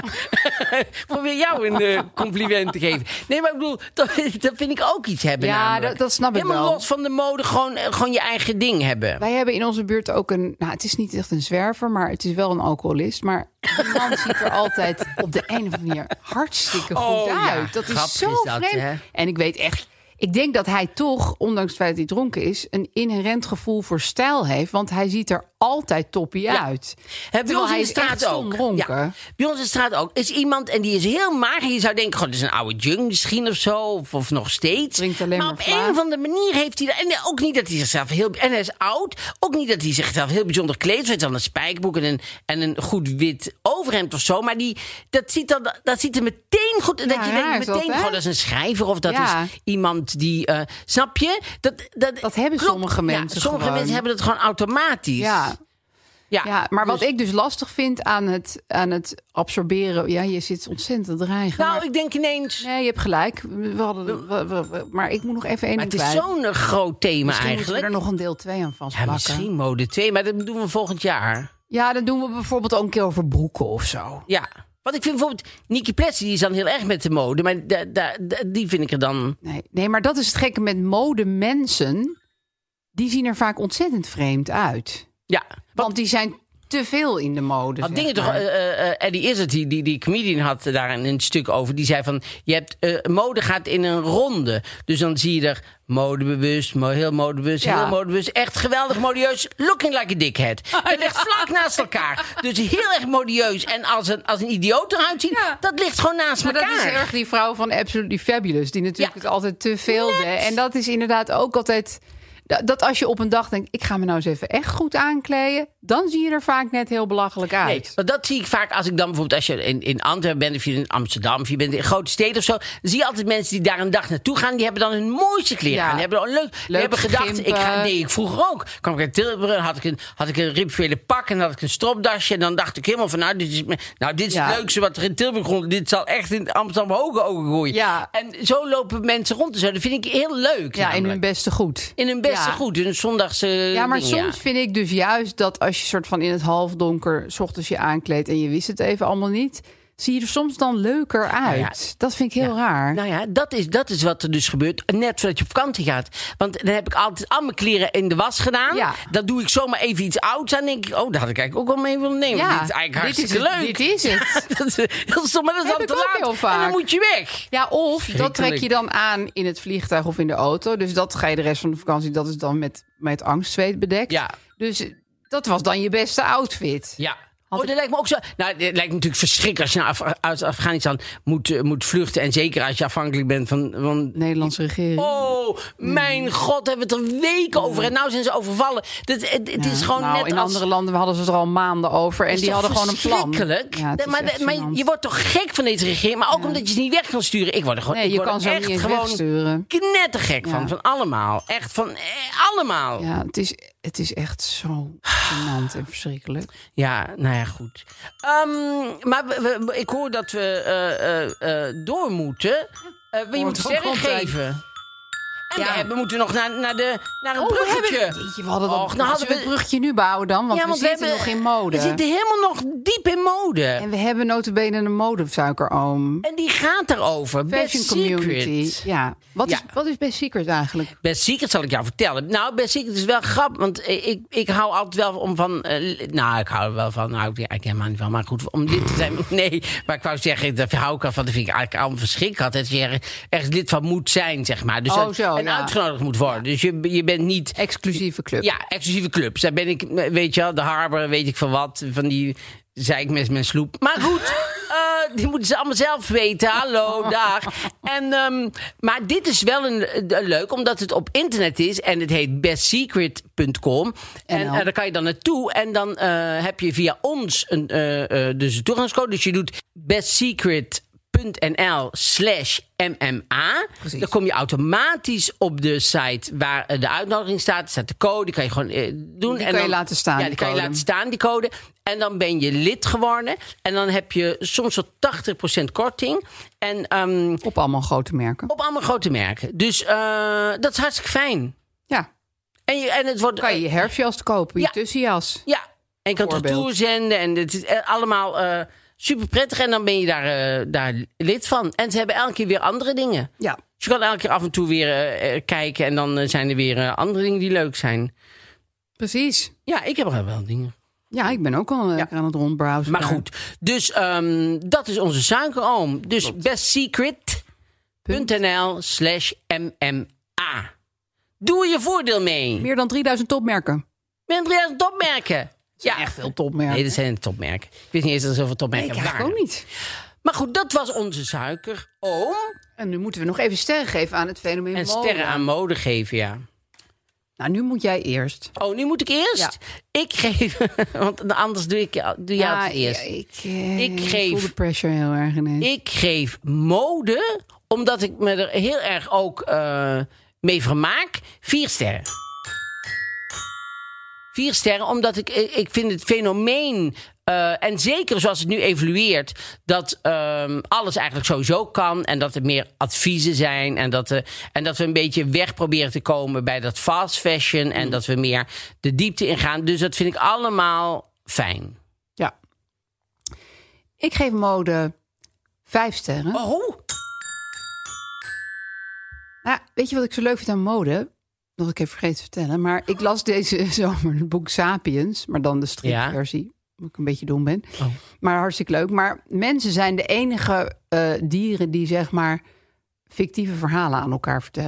S3: Probeer jou een compliment te geven. Nee, maar ik bedoel, dat vind ik ook iets hebben.
S4: Ja, dat snap ik wel.
S3: Helemaal los van de mode, gewoon je eigen ding hebben.
S4: Wij hebben in onze buurt ook het is niet echt een zwerver, maar het is wel een alcoholist. Maar die man ziet er altijd op de een of andere manier hartstikke goed uit. Dat is zo vreemd. Hè? En ik weet echt... Ik denk dat hij toch, ondanks het feit dat hij dronken is... een inherent gevoel voor stijl heeft. Want hij ziet er altijd toppie uit.
S3: Bij ons in de straat ook. Ja. Bij ons in de straat ook. Is iemand en die is heel mager. Je zou denken, dat is een oude junk misschien of zo. Of nog steeds.
S4: Drinkt alleen
S3: maar op een of andere manier heeft hij dat. En ook niet dat hij zichzelf heel... En hij is oud. Ook niet dat hij zichzelf heel bijzonder kleedt. Hij dan een spijkerbroek en een goed wit overhemd of zo. Maar dat ziet er meteen goed... Dat je denkt meteen, dat is een schrijver of dat is iemand die... snap je?
S4: Dat hebben sommige mensen
S3: Ja, sommige mensen hebben dat gewoon automatisch.
S4: Ja, maar wat ik dus lastig vind aan het absorberen... Ja, je zit ontzettend te dreigen.
S3: Nou, ik denk ineens...
S4: Nee, je hebt gelijk. Maar ik moet nog even één ding kwijt.
S3: Het is zo'n groot thema
S4: misschien
S3: eigenlijk.
S4: Misschien er nog een deel 2 aan vastplakken.
S3: Ja, misschien mode 2, maar dat doen we volgend jaar.
S4: Ja, dan doen we bijvoorbeeld ook een keer over broeken of zo.
S3: Ja. Want ik vind bijvoorbeeld Niki Plessie, die is dan heel erg met de mode. Maar die vind ik er dan...
S4: Nee, maar dat is het gekke met modemensen. Die zien er vaak ontzettend vreemd uit.
S3: Ja.
S4: Want die zijn te veel in de mode.
S3: Wat dingen toch? Eddie Izzard, die comedian, had daar een stuk over. Die zei van, je hebt mode gaat in een ronde. Dus dan zie je er modebewust, heel modebewust, echt geweldig modieus, looking like a dickhead. Het ligt vlak naast elkaar. Dus heel erg modieus. En als een idioot eruit ziet, dat ligt gewoon naast elkaar.
S4: Maar dat is erg die vrouw van Absolutely Fabulous, die natuurlijk het altijd te veel deed. En dat is inderdaad ook altijd... dat als je op een dag denkt, ik ga me nou eens even echt goed aankleden, dan zie je er vaak net heel belachelijk uit.
S3: Nee, maar dat zie ik vaak als ik dan bijvoorbeeld, als je in Antwerpen bent of je in Amsterdam of je bent in grote steden of zo, dan zie je altijd mensen die daar een dag naartoe gaan, die hebben dan hun mooiste kleren aan. Die hebben dan leuk die hebben gedacht, ik vroeger ook. Kwam ik in Tilburg, had ik een ribvele pak en dan had ik een stropdasje en dan dacht ik helemaal van, dit is het leukste wat er in Tilburg rond. Dit zal echt in Amsterdam hoge ogen gooien. Ja. En zo lopen mensen rond en zo. Dat vind ik heel leuk.
S4: Ja, in hun beste goed.
S3: In hun beste goed. In een zondagse
S4: maar soms vind ik dus juist dat als je soort van in het halfdonker 's ochtends je aankleedt en je wist het even allemaal niet, zie je er soms dan leuker uit. Dat vind ik heel raar.
S3: Nou ja, dat is wat er dus gebeurt net voordat je op vakantie gaat. Want dan heb ik altijd al mijn kleren in de was gedaan. Ja. Dan doe ik zomaar even iets ouds aan. denk ik, dat had ik eigenlijk ook wel mee willen nemen. Ja, dit is eigenlijk hartstikke leuk.
S4: Dit is het.
S3: dat is maar dat is dan te laat. En dan moet je weg.
S4: Ja, of dat trek je dan aan in het vliegtuig of in de auto. Dus dat ga je de rest van de vakantie, dat is dan met angstzweet bedekt. Ja. Dus dat was dan je beste outfit.
S3: Ja. Dat lijkt me ook zo. Nou, het lijkt me natuurlijk verschrikkelijk als je uit Afghanistan moet vluchten. En zeker als je afhankelijk bent van
S4: Nederlandse regering.
S3: Oh, mijn god, hebben we het er weken over. En nou zijn ze overvallen. Het is gewoon net
S4: in andere landen hadden ze het er al maanden over. En die hadden gewoon een plan.
S3: Ja, maar je wordt toch gek van deze regering. Maar ook omdat je ze niet weg kan sturen. Ik word er gewoon,
S4: je kan ze echt niet wegsturen.
S3: Knettergek van allemaal. Echt van allemaal.
S4: Ja, het is echt zo gênant en verschrikkelijk.
S3: Ja, nou ja, goed. Maar ik hoor dat we door moeten. We moeten sterren geven. En we moeten nog naar een bruggetje.
S4: We hadden een bruggetje nu bouwen dan, want we zitten nog in mode.
S3: We zitten helemaal nog diep in mode.
S4: En we hebben nota bene een modesuikeroom.
S3: En die gaat daarover.
S4: Fashion Community. Ja. Wat is Best Secret eigenlijk?
S3: Best Secret zal ik jou vertellen. Nou, Best Secret is wel grappig, want ik hou altijd wel van... ik hou er wel van. Nou, ik helemaal niet van. Maar goed, om dit te zijn... Nee, maar ik wou zeggen, daar hou ik al van. Dat vind ik eigenlijk allemaal verschrikkelijk. Dat je ergens lid van moet zijn, zeg maar. Dus en uitgenodigd moet worden. Dus je bent niet...
S4: Exclusieve club.
S3: Ja, exclusieve clubs. Daar ben ik, weet je wel, de Harbor, weet ik van wat. Van die zeikmes met sloep. Maar goed, die moeten ze allemaal zelf weten. Hallo, dag. Maar dit is wel een leuk, omdat het op internet is. En het heet bestsecret.com. En daar kan je dan naartoe. En dan heb je via ons dus een toegangscode. Dus je doet bestsecret.nl/MMA.
S4: Precies.
S3: Dan kom je automatisch op de site waar de uitnodiging staat. Er staat de code, die kan je gewoon doen.
S4: Die kan je laten staan.
S3: Ja, die kan je laten staan, die code. En dan ben je lid geworden. En dan heb je soms tot 80% korting. En,
S4: op allemaal grote merken.
S3: Op allemaal grote merken. Dus dat is hartstikke fijn.
S4: Ja.
S3: En het wordt,
S4: kan je herfstjas kopen, je tussenjas.
S3: Ja, en je kan retour zenden. En het is allemaal... super prettig en dan ben je daar lid van. En ze hebben elke keer weer andere dingen. Ja. Dus je kan elke keer af en toe weer kijken... en dan zijn er weer andere dingen die leuk zijn.
S4: Precies.
S3: Ja, ik heb er wel dingen.
S4: Ja, ik ben ook al aan het rondbrowsen.
S3: Maar goed, dus dat is onze suikeroom. Dus bestsecret.nl/MMA. Doe je voordeel mee.
S4: Meer dan 3000 topmerken.
S3: Meer dan 3000 topmerken.
S4: Ja, echt veel topmerken.
S3: Nee, dat zijn topmerken. Ik wist niet eens dat er zoveel topmerken waren.
S4: Nee, ik ook niet.
S3: Maar goed, dat was onze suikeroom.
S4: En nu moeten we nog even sterren geven aan het fenomeen mode.
S3: En sterren aan mode geven, ja.
S4: Nou, nu moet jij eerst.
S3: Oh, nu moet ik eerst? Ja. Ik geef... Want anders doe jij het eerst.
S4: Ik voel de pressure heel erg ineens.
S3: Ik geef mode, omdat ik me er heel erg ook mee vermaak. 4 sterren. 4 sterren, omdat ik vind het fenomeen... en zeker zoals het nu evolueert... dat alles eigenlijk sowieso kan... en dat er meer adviezen zijn... en dat we een beetje weg proberen te komen... bij dat fast fashion... en dat we meer de diepte ingaan. Dus dat vind ik allemaal fijn.
S4: Ja. Ik geef mode 5 sterren.
S3: Oh!
S4: Nou, weet je wat ik zo leuk vind aan mode... Nog een keer vergeten te vertellen. Maar ik las deze zomer het boek Sapiens. Maar dan de stripversie. Ja. Omdat ik een beetje dom ben. Oh. Maar hartstikke leuk. Maar mensen zijn de enige dieren die zeg maar fictieve verhalen aan elkaar vertellen.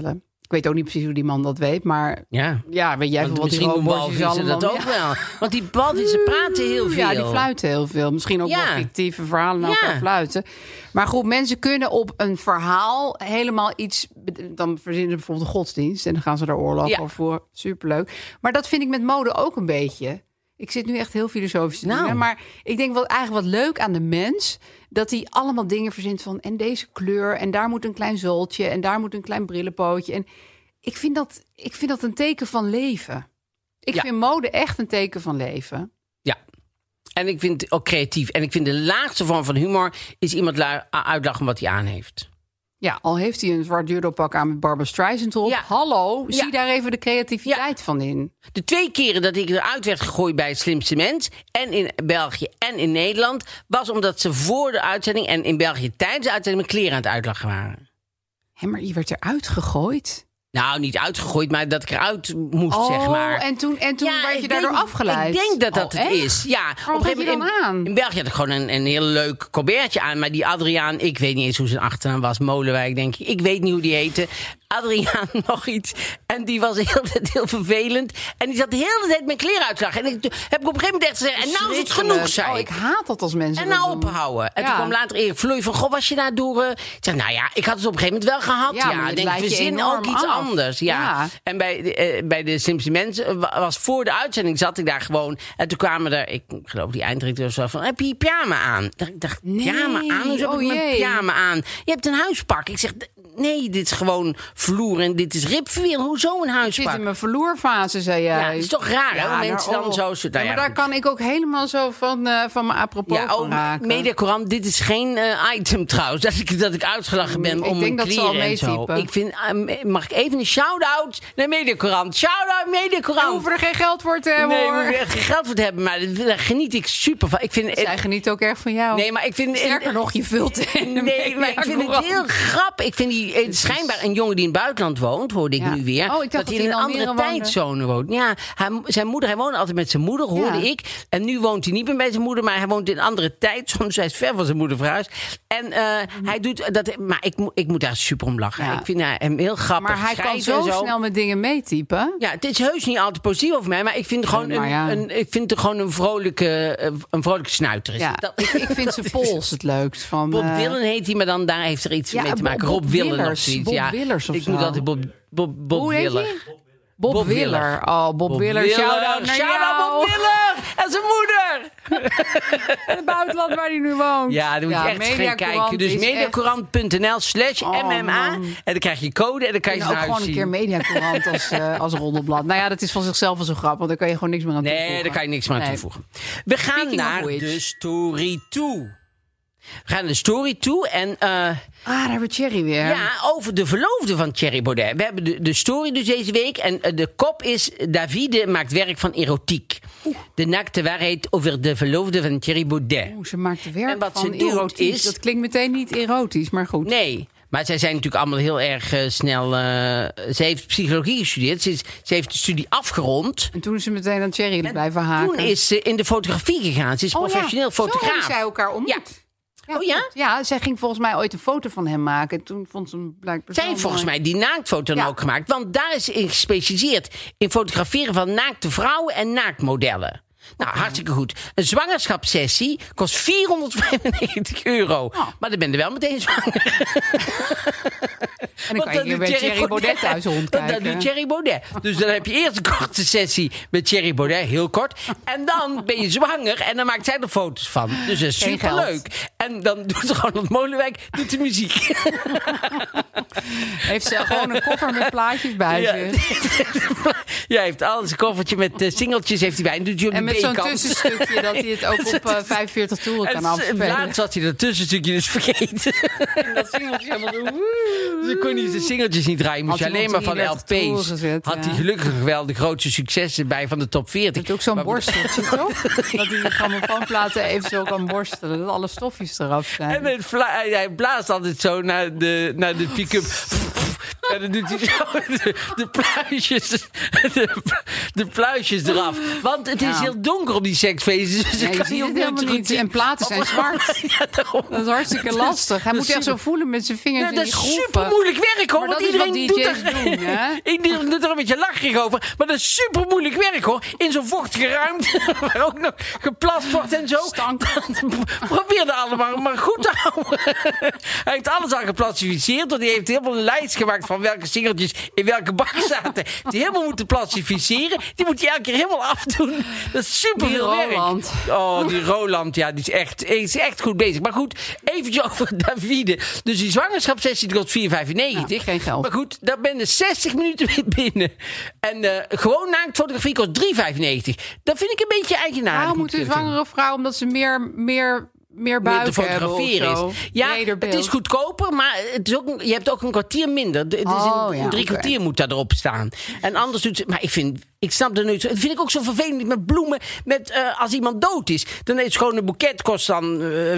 S4: Ik weet ook niet precies hoe die man dat weet, maar ja weet jij wat die roodborstjes allemaal...
S3: dat ook wel. Want die walvissen praten heel veel.
S4: Ja, die fluiten heel veel. Misschien ook wel fictieve verhalen naar elkaar fluiten. Maar goed, mensen kunnen op een verhaal helemaal iets... Dan verzinnen ze bijvoorbeeld een godsdienst en dan gaan ze daar oorlog over voor. Superleuk. Maar dat vind ik met mode ook een beetje. Ik zit nu echt heel filosofisch te doen. Maar ik denk eigenlijk wat leuk aan de mens... dat hij allemaal dingen verzint van... en deze kleur, en daar moet een klein zooltje... en daar moet een klein brillenpootje. En ik vind dat een teken van leven. Ik vind mode echt een teken van leven.
S3: Ja. En ik vind het ook creatief. En ik vind de laagste vorm van humor... is iemand uitlachen wat hij aan heeft.
S4: Ja, al heeft hij een zwart judopak aan met Barbra Streisand op. Ja. Hallo, zie daar even de creativiteit van in.
S3: De 2 keren dat ik eruit werd gegooid bij Het Slimste Mens... en in België en in Nederland... was omdat ze voor de uitzending... en in België tijdens de uitzending... mijn kleren aan het uitlachen waren.
S4: Hé, maar je werd eruit gegooid?
S3: Nou, niet uitgegooid, maar dat ik eruit moest, zeg maar.
S4: En toen werd je daardoor afgeleid?
S3: Ik denk dat het is. Ja,
S4: op een gegeven moment aan?
S3: In België had ik gewoon een heel leuk colbertje aan. Maar die Adriaan, ik weet niet eens hoe zijn achternaam was. Molenwijk, denk ik. Ik weet niet hoe die heette. Adriaan nog iets. En die was heel vervelend. En die zat de hele tijd mijn kleren uit te lachen. En ik heb op een gegeven moment echt gezegd... en nou is het genoeg, zei ik.
S4: Ik haat dat als mensen
S3: en nou ophouden. En toen kwam later Erik Vloei van... goh, was je daardoor... Ik zeg, nou ja, ik had het op een gegeven moment wel gehad. Ja, ik denk, verzin ook iets anders. Ja. En bij de Slimste Mensen was voor de uitzending... zat ik daar gewoon. En toen kwamen er, ik geloof die eindredacteur of zo... van, heb je je pyjama aan? Ik dacht, pyjama aan? Hoezo heb ik mijn pyjama aan? Je hebt een huispak. Ik zeg, nee, dit is gewoon... vloer en dit is ribverweer. Hoezo een huispak?
S4: Ik zit in mijn vloerfase, zei jij.
S3: Ja, het is toch raar, hè? Mensen dan zo...
S4: Nou maar daar kan ik ook helemaal zo van mijn apropos van raken.
S3: Mediacourant, dit is geen item trouwens. Dat ik uitgelachen ben om mijn kleren en zo. Ik vind, mag ik even een shout-out naar Mediacourant? Shout-out Mediacourant!
S4: We hoeven er geen geld voor te hebben, hoor.
S3: Nee, we hoeven er geen geld voor te hebben, maar daar geniet ik super van.
S4: Zij genieten ook erg van jou.
S3: Nee, maar ik vind...
S4: Sterker nog, je vult in de
S3: Nee, maar ik vind het heel grappig. Ik vind schijnbaar een jongen die in het buitenland woont, hoorde ik nu weer.
S4: Oh, ik dacht
S3: dat hij in een andere tijdzone woont. Ja, hij woonde altijd met zijn moeder, hoorde ik. En nu woont hij niet meer bij zijn moeder, maar hij woont in een andere tijdzone. Dus hij is ver van zijn moeder verhuisd. En hij doet dat. Maar ik moet daar super om lachen. Ja. Ik vind hem heel grappig.
S4: Maar hij kan zo snel met dingen meetypen.
S3: Ja, het is heus niet altijd positief over mij, maar ik vind gewoon ik vind het gewoon een vrolijke snuiter.
S4: Ja, ik vind zijn pols het leukst. Van,
S3: Bob Dylan heet hij, maar dan daar heeft er iets mee te maken. Rob Willer of zoiets.
S4: Bob Willers of
S3: ik moet altijd Bob Willer.
S4: Bob Willer. Oh, Bob Willer. Shout-out naar jou.
S3: Bob Willer en zijn moeder.
S4: In het buitenland waar hij nu woont.
S3: Ja, dan moet je echt gaan kijken. Dus mediacourant.nl/MMA. En dan krijg je code en dan kan je ze naar huis zien.
S4: Ook gewoon een keer Mediacourant als roddelblad. Nou ja, dat is van zichzelf wel zo grappig. Want daar kan je gewoon niks meer aan toevoegen.
S3: Nee, daar kan je niks meer aan toevoegen. We gaan naar de story toe. We gaan naar de story toe en...
S4: daar hebben we Thierry weer.
S3: Ja, over de verloofde van Thierry Baudet. We hebben de story dus deze week. En de kop is... Davide maakt werk van erotiek. De naakte waarheid over de verloofde van Thierry Baudet.
S4: Ze maakt werk van erotiek. Dat klinkt meteen niet erotisch, maar goed.
S3: Nee, maar zij zijn natuurlijk allemaal heel erg snel... Ze heeft psychologie gestudeerd. Ze heeft de studie afgerond.
S4: En toen is ze meteen aan Thierry blijven haken.
S3: Toen is ze in de fotografie gegaan. Ze is professioneel fotograaf.
S4: Zo hebben zij elkaar ontmoet.
S3: Ja. Oh ja?
S4: Ja, zij ging volgens mij ooit een foto van hem maken. En toen vond ze hem blijkbaar...
S3: Zij heeft volgens mij die naaktfoto dan ook gemaakt. Want daar is ze in gespecialiseerd. In fotograferen van naakte vrouwen en naaktmodellen. Nou, hartstikke goed. Een zwangerschapssessie kost €495. Maar dan ben je wel meteen zwanger.
S4: En dan kan je bij Thierry Baudet thuis rondkijken.
S3: Dat doet Thierry Baudet. Dus dan heb je eerst een korte sessie met Thierry Baudet, heel kort. En dan ben je zwanger en dan maakt zij er foto's van. Dus dat is superleuk. En dan doet ze gewoon op Molenwijk de muziek.
S4: Heeft ze gewoon een koffer met plaatjes bij zich?
S3: Ja, heeft alles. Een koffertje met singeltjes heeft hij bij. En doet hij op de
S4: met zo'n tussenstukje dat hij het ook op 45 toeren kan afspelen.
S3: Laatst had hij dat tussenstukje dus vergeten.
S4: En dat singeltje helemaal zo...
S3: Dus kon hij de singeltjes niet draaien. Moest je alleen maar van de LP's. Had hij gelukkig wel de grootste successen bij van de top 40.
S4: Het ook zo'n borsteltje, toch? Dat hij de grammofoonplaten even zo kan borstelen. Dat alle stofjes eraf zijn.
S3: En hij blaast altijd zo naar de pick-up. En dan doet hij zo de pluisjes eraf. Want het is heel donker op die seksfeesten. Dus
S4: je ziet het helemaal niet. En platen zijn zwart.
S3: Ja, daarom.
S4: Dat is hartstikke lastig. Hij moet echt zo voelen met zijn vingers in die groeven.
S3: Dat is super moeilijk werk, hoor.
S4: Maar
S3: want iedereen doet
S4: iedereen
S3: doet er een beetje lacherig over. Maar dat is super moeilijk werk, hoor. In zo'n vochtige ruimte. Waar ook nog geplast wordt en zo. Probeer dat allemaal maar goed te houden. Hij heeft alles al geplastificeerd. Want hij heeft helemaal een lijst gemaakt van welke singeltjes in welke bak zaten. Die helemaal moeten plastificeren. Die moet hij elke keer helemaal afdoen. Dat is super veel werk. Oh, die Roland, ja, die is echt goed bezig. Maar goed, eventjes over Davide. Dus die zwangerschapssessie kost €4,95.
S4: Nou, geen geld.
S3: Maar goed, daar ben je 60 minuten weer binnen. En gewoon naaktfotografie kost €3,95. Dat vind ik een beetje eigenaardig.
S4: Waarom moet een zwangere vrouw, omdat ze meer buik
S3: te fotograferen is. Ja, het is goedkoper, maar het is ook, je hebt ook een kwartier minder. Het is in 3 kwartier moet daar erop staan. En anders doet ze... Maar ik snap er nooit. Dat vind ik ook zo vervelend met bloemen. Als iemand dood is, dan is gewoon een boeket kost dan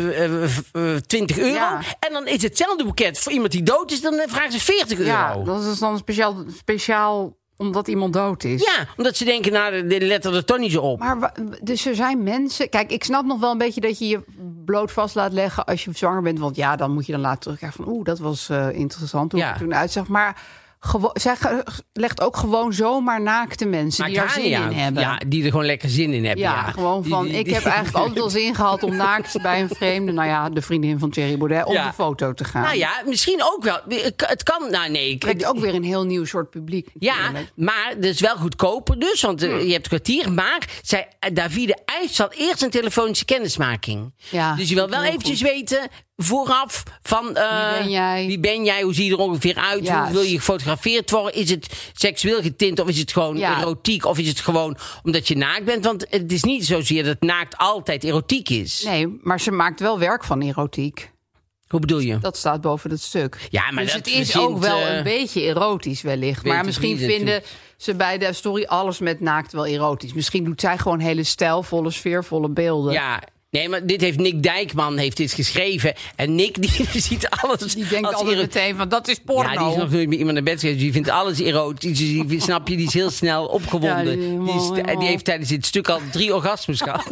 S3: €20.
S4: Ja.
S3: En dan is hetzelfde boeket voor iemand die dood is, dan vragen ze €40.
S4: Ja, dat is dan speciaal omdat iemand dood is.
S3: Ja, omdat ze denken, nou, de letter er toch niet zo op.
S4: Maar dus er zijn mensen... Kijk, ik snap nog wel een beetje dat je je bloot vast laat leggen als je zwanger bent. Want ja, dan moet je dan later terugkijken van... dat was interessant hoe het toen uitzag. Maar zij legt ook gewoon zomaar naakte mensen die daar zin in hebben.
S3: Ja, die er gewoon lekker zin in hebben.
S4: Ja, gewoon van... ik heb eigenlijk altijd wel zin gehad om naakt bij een vreemde... Nou ja, de vriendin van Thierry Baudet, op de foto te gaan.
S3: Nou ja, misschien ook wel. Het kan... Nou nee.
S4: Trekt ook weer een heel nieuw soort publiek.
S3: Ja, maar het is wel goedkoper dus. Want je hebt een kwartier. Maar Davide eist al eerst een telefonische kennismaking. Ja, dus je wil wel eventjes weten... vooraf van wie ben jij, hoe zie je er ongeveer uit, hoe wil je gefotografeerd worden, is het seksueel getint of is het gewoon erotiek of is het gewoon omdat je naakt bent, want het is niet zozeer dat naakt altijd erotiek is.
S4: Nee, maar ze maakt wel werk van erotiek.
S3: Hoe bedoel je?
S4: Dat staat boven het stuk.
S3: Ja, maar
S4: dus het is ook wel een beetje erotisch wellicht. Maar misschien vinden ze bij de story alles met naakt wel erotisch. Misschien doet zij gewoon hele stijlvolle, sfeervolle beelden.
S3: Ja. Nee, maar dit heeft Nick Dijkman geschreven. En Nick die ziet alles...
S4: Die denkt altijd meteen van, dat is porno.
S3: Ja, die is nog nooit met iemand naar bed geweest. Die vindt alles erotisch. Die, snap je, die is heel snel opgewonden. Ja, die heeft tijdens dit stuk al 3 orgasmes gehad.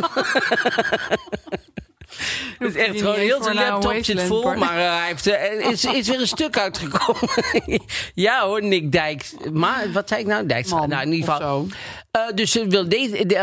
S3: Het is echt gewoon heel zijn laptop zit vol, maar hij heeft, is weer een stuk uitgekomen. Ja hoor, Nick Dijks. Maar wat zei ik nou? Dijks. Nou, in ieder geval. Dus ze wil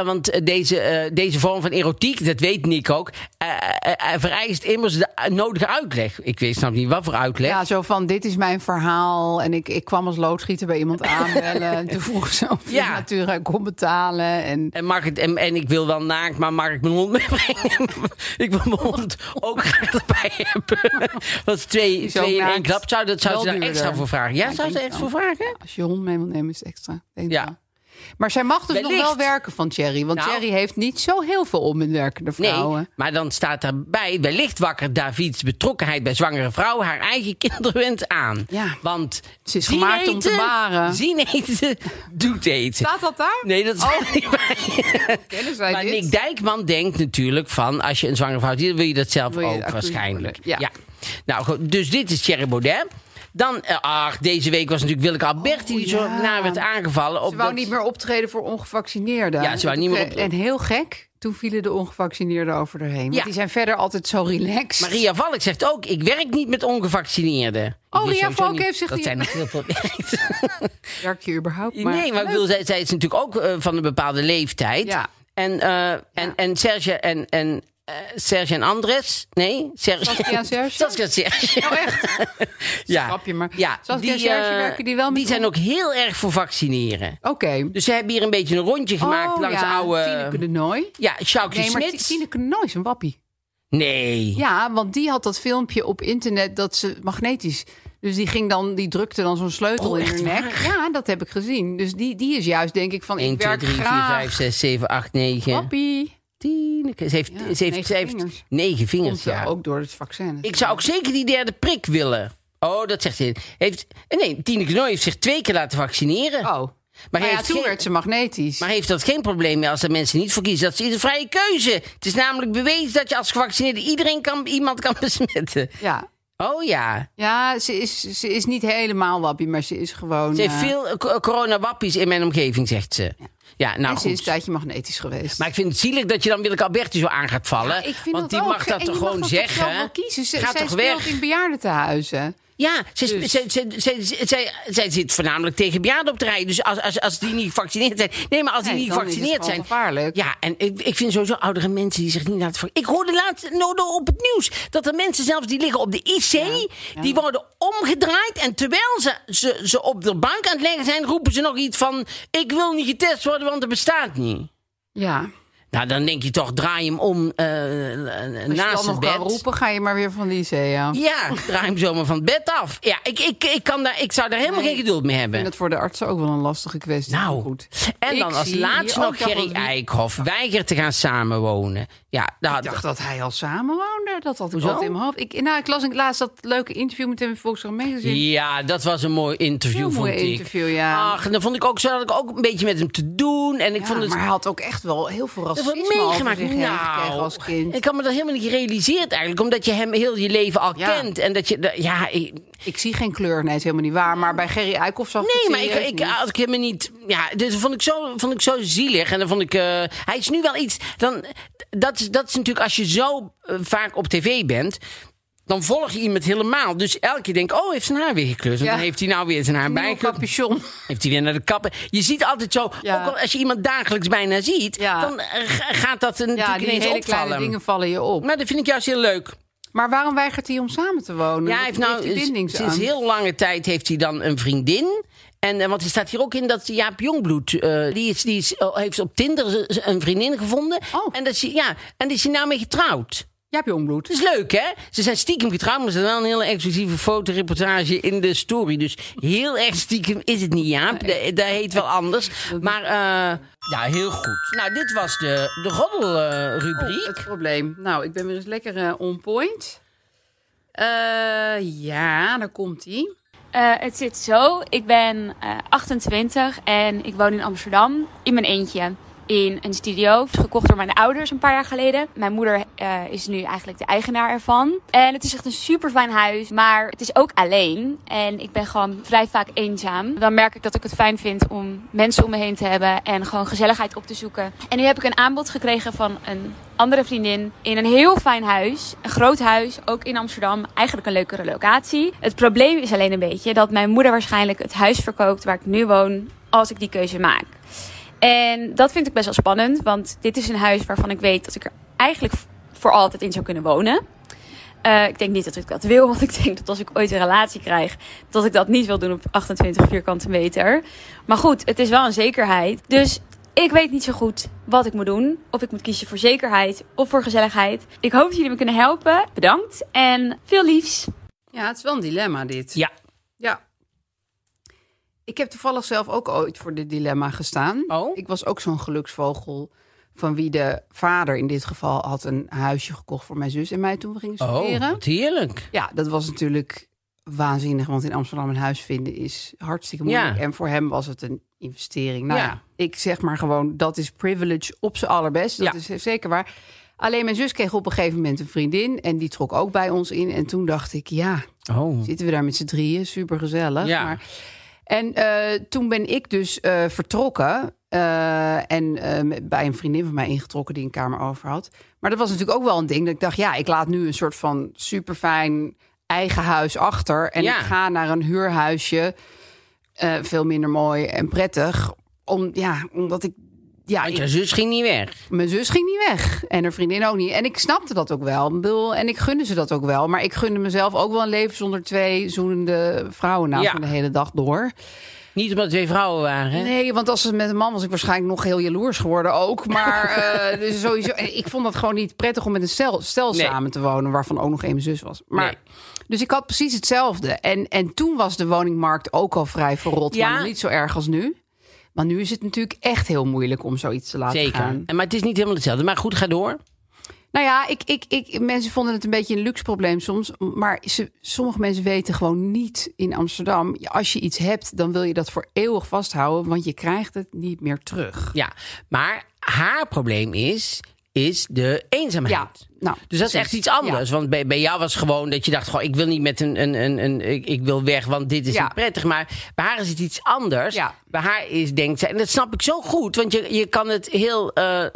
S3: deze vorm van erotiek, dat weet Nick ook, vereist immers de nodige uitleg. Ik snap niet wat voor uitleg.
S4: Ja, zo van, dit is mijn verhaal. En ik kwam als loodgieter bij iemand aanbellen. En toen vroeg ze of je natuurlijk kon betalen.
S3: En ik wil wel naakt, maar mag ik mijn hond meebrengen? Ik wil mijn hond ook graag erbij hebben. Dat is twee in één klap. Zou ze daar extra voor vragen? Ja, zou ze extra voor vragen?
S4: Als je hond mee wil nemen, is het extra. Ja. Maar zij mag dus nog wel werken van Thierry. Want Thierry heeft niet zo heel veel onwerkende vrouwen.
S3: Nee, maar dan staat daarbij... wellicht wakkert Davids betrokkenheid bij zwangere vrouwen... haar eigen kinderwens aan. Ja,
S4: want ze is gemaakt om te baren.
S3: Zien eten, doet eten.
S4: Staat dat daar?
S3: Nee, dat staat niet bij. Maar Nick Dijkman denkt natuurlijk van... als je een zwangere vrouw ziet, dan wil je dat zelf ook waarschijnlijk. Ja. Nou goed, dus dit is Thierry Baudet... Dan, deze week was natuurlijk Willeke Alberti die zo naar werd aangevallen.
S4: Ze wou niet meer optreden voor ongevaccineerden.
S3: Ja, ze wou niet meer optreden.
S4: En heel gek, toen vielen de ongevaccineerden over erheen. Want die zijn verder altijd zo relaxed.
S3: Maar Ria Valk zegt ook, ik werk niet met ongevaccineerden.
S4: Ria Valk heeft zich...
S3: Dat zijn nog heel veel
S4: Werk je überhaupt?
S3: Nee, maar ik bedoel, zij is natuurlijk ook van een bepaalde leeftijd. Ja. En Serge Serge en Andres. Nee, Serge.
S4: Saskia en Serge?
S3: Saskia en Serge.
S4: Oh, echt?
S3: Ja.
S4: Grapje, maar Saskia en Serge werken die wel met...
S3: Die zijn ook heel erg voor vaccineren.
S4: Oké.
S3: Dus ze hebben hier een beetje een rondje gemaakt langs de oude...
S4: Tineke de Nooi.
S3: Ja, Sjoukje Smits.
S4: Maar Tineke de Nooi is een wappie.
S3: Nee.
S4: Ja, want die had dat filmpje op internet dat ze magnetisch... Dus die drukte dan zo'n sleutel in haar nek. Waar? Ja, dat heb ik gezien. Dus die is juist, denk ik, van
S3: 1, 2, 3, 4, 5, 6, 7, 8, 9.
S4: Wappie.
S3: Tineke. Ze heeft 9 vingers.
S4: Ja, ook door het vaccin.
S3: Ik zou ook zeker die 3e prik willen. Oh, dat zegt hij. Tineke Nooi heeft zich 2 keer laten vaccineren.
S4: Oh. Maar toen werd ze magnetisch.
S3: Maar heeft dat geen probleem meer als er mensen niet voor kiezen? Dat is een vrije keuze. Het is namelijk bewezen dat je als gevaccineerde iemand kan besmetten.
S4: Ja.
S3: Oh ja.
S4: Ja, ze is niet helemaal wappie, maar ze is gewoon...
S3: Ze heeft veel coronawappies in mijn omgeving, zegt ze. Ja, nou
S4: en ze is een tijdje magnetisch geweest.
S3: Maar ik vind het zielig dat je dan Willeke Alberti zo aan gaat vallen.
S4: Ja, ik vind
S3: want
S4: dat
S3: die
S4: ook.
S3: mag dat toch gewoon zeggen.
S4: Zij wel kiezen. Zij
S3: toch
S4: speelt
S3: weg
S4: in bejaardentehuizen.
S3: Ja, zij zit voornamelijk tegen bejaarden op te rijden. Dus als die niet gevaccineerd zijn... Nee, maar als die niet gevaccineerd zijn...
S4: gevaarlijk.
S3: Ja, en ik vind sowieso oudere mensen die zich niet laten vaccинeren. Ik hoorde laatst op het nieuws dat er mensen zelfs die liggen op de IC... die worden omgedraaid en terwijl ze op de bank aan het liggen zijn... roepen ze nog iets van... ik wil niet getest worden, want het bestaat niet.
S4: Ja.
S3: Nou, dan denk je toch, draai hem om naast het bed. Als je dan nog
S4: kan roepen, ga je maar weer van die zee, ja.
S3: Ja, draai hem zomaar van het bed af. Ja, ik zou daar helemaal geen geduld mee hebben.
S4: Ik vind het voor de artsen ook wel een lastige kwestie.
S3: Nou, goed. En dan als laatste nog Gerry Eikhoff weigert te gaan samenwonen. Ja,
S4: ik dacht dat hij al samenwoonde. Dat had ik altijd in mijn hoofd. Ik las laatst dat leuke interview met hem in Volkskrant Magazine.
S3: Ja, dat was een mooi interview, vond ik.
S4: Interview, ja.
S3: Ach, dan vond ik ook zo dat ik ook een beetje met hem te doen. En ik vond het...
S4: Maar hij had ook echt wel heel veel racisme meegemaakt gekregen als kind.
S3: Ik had me dat helemaal niet gerealiseerd eigenlijk. Omdat je hem heel je leven al kent. En dat je...
S4: Ik zie geen kleur, nee, is helemaal niet waar. Maar bij Gerry Eikhoff zag ik
S3: maar ik helemaal niet... Ja, dit vond ik zo zielig. En dan vond ik... hij is nu wel iets... Dat is natuurlijk als je zo vaak op tv bent... Dan volg je iemand helemaal. Dus elke keer denk ik, heeft zijn haar weer gekleurd. Want dan heeft hij nou weer zijn haar bijgekleurd. Heeft hij weer naar de kappen. Je ziet altijd zo, ook al als je iemand dagelijks bijna ziet... dan gaat dat natuurlijk ineens opvallen.
S4: Kleine dingen vallen je op.
S3: Maar dat vind ik juist heel leuk.
S4: Maar waarom weigert hij om samen te wonen?
S3: Ja, hij heeft sinds heel lange tijd heeft hij dan een vriendin... En want er staat hier ook in dat Jaap Jongbloed... heeft op Tinder een vriendin gevonden.
S4: Oh.
S3: En die is hij nou mee getrouwd.
S4: Jaap Jongbloed.
S3: Dat is leuk, hè? Ze zijn stiekem getrouwd, maar er is wel een hele exclusieve fotoreportage in de story. Dus heel erg stiekem is het niet, Jaap. Dat heet wel anders. Maar ja, heel goed. Nou, dit was de roddelrubriek.
S4: Het probleem. Nou, ik ben weer eens lekker on point. Ja, daar komt-ie.
S5: Het zit zo. Ik ben 28 en ik woon in Amsterdam in mijn eentje. In een studio, gekocht door mijn ouders een paar jaar geleden. Mijn moeder is nu eigenlijk de eigenaar ervan. En het is echt een super fijn huis, maar het is ook alleen. En ik ben gewoon vrij vaak eenzaam. Dan merk ik dat ik het fijn vind om mensen om me heen te hebben en gewoon gezelligheid op te zoeken. En nu heb ik een aanbod gekregen van een andere vriendin in een heel fijn huis. Een groot huis, ook in Amsterdam. Eigenlijk een leukere locatie. Het probleem is alleen een beetje dat mijn moeder waarschijnlijk het huis verkoopt waar ik nu woon als ik die keuze maak. En dat vind ik best wel spannend, want dit is een huis waarvan ik weet dat ik er eigenlijk voor altijd in zou kunnen wonen. Ik denk niet dat ik dat wil, want ik denk dat als ik ooit een relatie krijg, dat ik dat niet wil doen op 28 vierkante meter. Maar goed, het is wel een zekerheid. Dus ik weet niet zo goed wat ik moet doen. Of ik moet kiezen voor zekerheid of voor gezelligheid. Ik hoop dat jullie me kunnen helpen. Bedankt en veel liefs.
S4: Ja, het is wel een dilemma dit.
S3: Ja.
S4: Ik heb toevallig zelf ook ooit voor dit dilemma gestaan.
S3: Oh?
S4: Ik was ook zo'n geluksvogel van wie de vader in dit geval had een huisje gekocht voor mijn zus en mij toen we gingen studeren.
S3: Oh, wat heerlijk.
S4: Ja, dat was natuurlijk waanzinnig, want in Amsterdam een huis vinden is hartstikke moeilijk. Ja. En voor hem was het een investering. Nou ja, ik zeg maar gewoon, dat is privilege op z'n allerbest. Dat is zeker waar. Alleen mijn zus kreeg op een gegeven moment een vriendin en die trok ook bij ons in. En toen dacht ik, zitten we daar met z'n drieën, super gezellig.
S3: Ja.
S4: Maar... En toen ben ik dus vertrokken en bij een vriendin van mij ingetrokken die een kamer over had. Maar dat was natuurlijk ook wel een ding dat ik dacht, ik laat nu een soort van superfijn eigen huis achter. En ik ga naar een huurhuisje, veel minder mooi en prettig. Omdat ik...
S3: Want je zus ging niet weg.
S4: Mijn zus ging niet weg. En haar vriendin ook niet. En ik snapte dat ook wel. En ik gunde ze dat ook wel. Maar ik gunde mezelf ook wel een leven zonder 2 zoenende vrouwen van de hele dag door.
S3: Niet omdat het 2 vrouwen waren, hè?
S4: Nee, want als het met een man was ik waarschijnlijk nog heel jaloers geworden ook. Maar dus sowieso. Ik vond dat gewoon niet prettig om met een stel samen te wonen, waarvan ook nog één mijn zus was. Maar dus ik had precies hetzelfde. En toen was de woningmarkt ook al vrij verrot, maar nog niet zo erg als nu. Maar nu is het natuurlijk echt heel moeilijk om zoiets te laten gaan.
S3: Maar het is niet helemaal hetzelfde. Maar goed, ga door.
S4: Nou ja, mensen vonden het een beetje een luxe probleem soms. Maar sommige mensen weten gewoon niet in Amsterdam. Als je iets hebt, dan wil je dat voor eeuwig vasthouden. Want je krijgt het niet meer terug.
S3: Ja, maar haar probleem is de eenzaamheid.
S4: Nou,
S3: dus dat is echt iets anders. Want bij jou was gewoon dat je dacht, goh, ik wil niet met ik wil weg, want dit is niet prettig. Maar bij haar is het iets anders. Ja. Bij haar denkt zij, en dat snap ik zo goed, want je kan het heel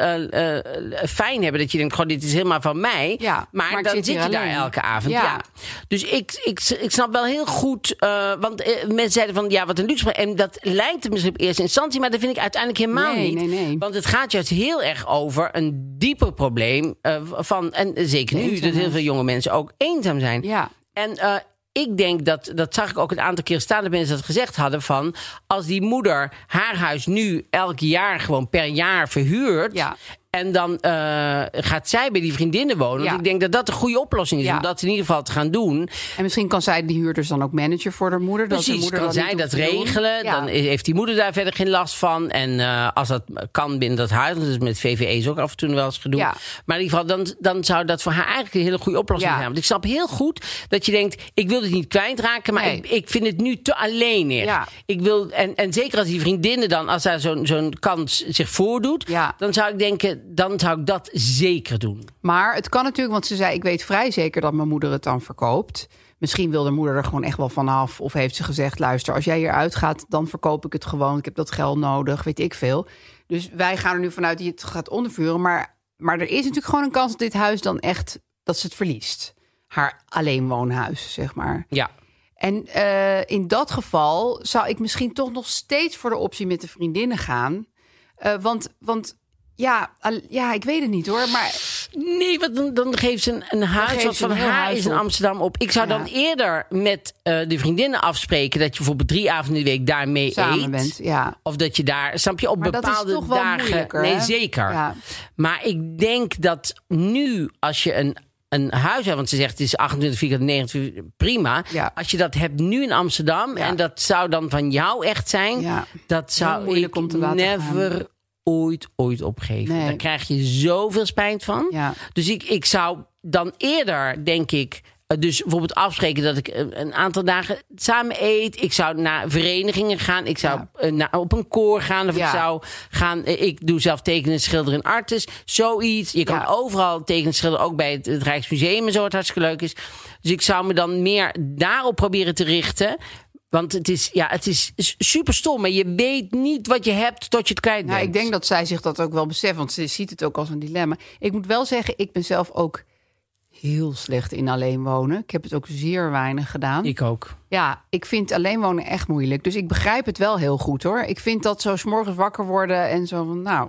S3: fijn hebben dat je denkt, goh, dit is helemaal van mij. Ja, maar dan zit je daar elke avond. Ja. Dus ik snap wel heel goed, want mensen zeiden van, ja, wat een luxe. En dat lijkt het misschien op eerste instantie, maar dat vind ik uiteindelijk helemaal niet. Nee. Want het gaat juist heel erg over een dieper probleem van, en zeker nu, dat heel veel jonge mensen ook eenzaam zijn. Ja. En ik denk dat zag ik ook een aantal keer staan, dat mensen dat gezegd hadden van, als die moeder haar huis nu elk jaar gewoon per jaar verhuurt. Ja. En dan gaat zij bij die vriendinnen wonen. Want ik denk dat dat een goede oplossing is. Om dat in ieder geval te gaan doen.
S4: En misschien kan zij die huurders dan ook manager voor haar moeder.
S3: Precies,
S4: dat de moeder
S3: kan zij dat regelen. Ja. Dan heeft die moeder daar verder geen last van. En als dat kan binnen dat huis. Dus met VVE is ook af en toe wel eens gedoe. Ja. Maar in ieder geval, dan zou dat voor haar eigenlijk een hele goede oplossing zijn. Want ik snap heel goed dat je denkt, ik wil dit niet kwijtraken. Maar ik vind het nu te alleenig. Ja. Ik wil, en zeker als die vriendinnen dan, als daar zo'n kans zich voordoet. Ja. Dan zou ik denken, dan zou ik dat zeker doen.
S4: Maar het kan natuurlijk, want ze zei, ik weet vrij zeker dat mijn moeder het dan verkoopt. Misschien wil de moeder er gewoon echt wel vanaf. Of heeft ze gezegd, luister, als jij hier uitgaat, dan verkoop ik het gewoon. Ik heb dat geld nodig, weet ik veel. Dus wij gaan er nu vanuit dat je het gaat ondervuren. Maar er is natuurlijk gewoon een kans dat dit huis dan echt, dat ze het verliest. Haar alleenwoonhuis, zeg maar. Ja. En in dat geval zou ik misschien toch nog steeds voor de optie met de vriendinnen gaan. Want ja, ik weet het niet hoor, maar...
S3: Nee, want dan geeft ze een huis wat van haar is in Amsterdam op. Ik zou dan eerder met de vriendinnen afspreken dat je bijvoorbeeld 3 avonden in de week daarmee
S4: samen
S3: eet.
S4: Bent, ja.
S3: Of dat je daar, snap je, op
S4: maar
S3: bepaalde
S4: dat is toch wel
S3: dagen... Nee, zeker. Ja. Maar ik denk dat nu, als je een huis hebt, want ze zegt het is 28 vierkante, 29, prima. Ja. Als je dat hebt nu in Amsterdam en dat zou dan van jou echt zijn, dat zou ik never ooit opgeven. Nee. Daar krijg je zoveel spijt van. Ja. Dus ik zou dan eerder, denk ik, dus bijvoorbeeld afspreken dat ik een aantal dagen samen eet. Ik zou naar verenigingen gaan. Ik zou op een koor gaan. Of ik zou gaan... Ik doe zelf tekenen, schilderen en artes. Zoiets. Je kan overal tekenen, schilderen. Ook bij het Rijksmuseum en zo, wat hartstikke leuk is. Dus ik zou me dan meer daarop proberen te richten. Want het is super stom. Maar je weet niet wat je hebt tot je het kwijt bent.
S4: Nou, ik denk dat zij zich dat ook wel beseft. Want ze ziet het ook als een dilemma. Ik moet wel zeggen, ik ben zelf ook heel slecht in alleen wonen. Ik heb het ook zeer weinig gedaan.
S3: Ik ook.
S4: Ja, ik vind alleen wonen echt moeilijk. Dus ik begrijp het wel heel goed hoor. Ik vind dat zo 's morgens wakker worden en zo van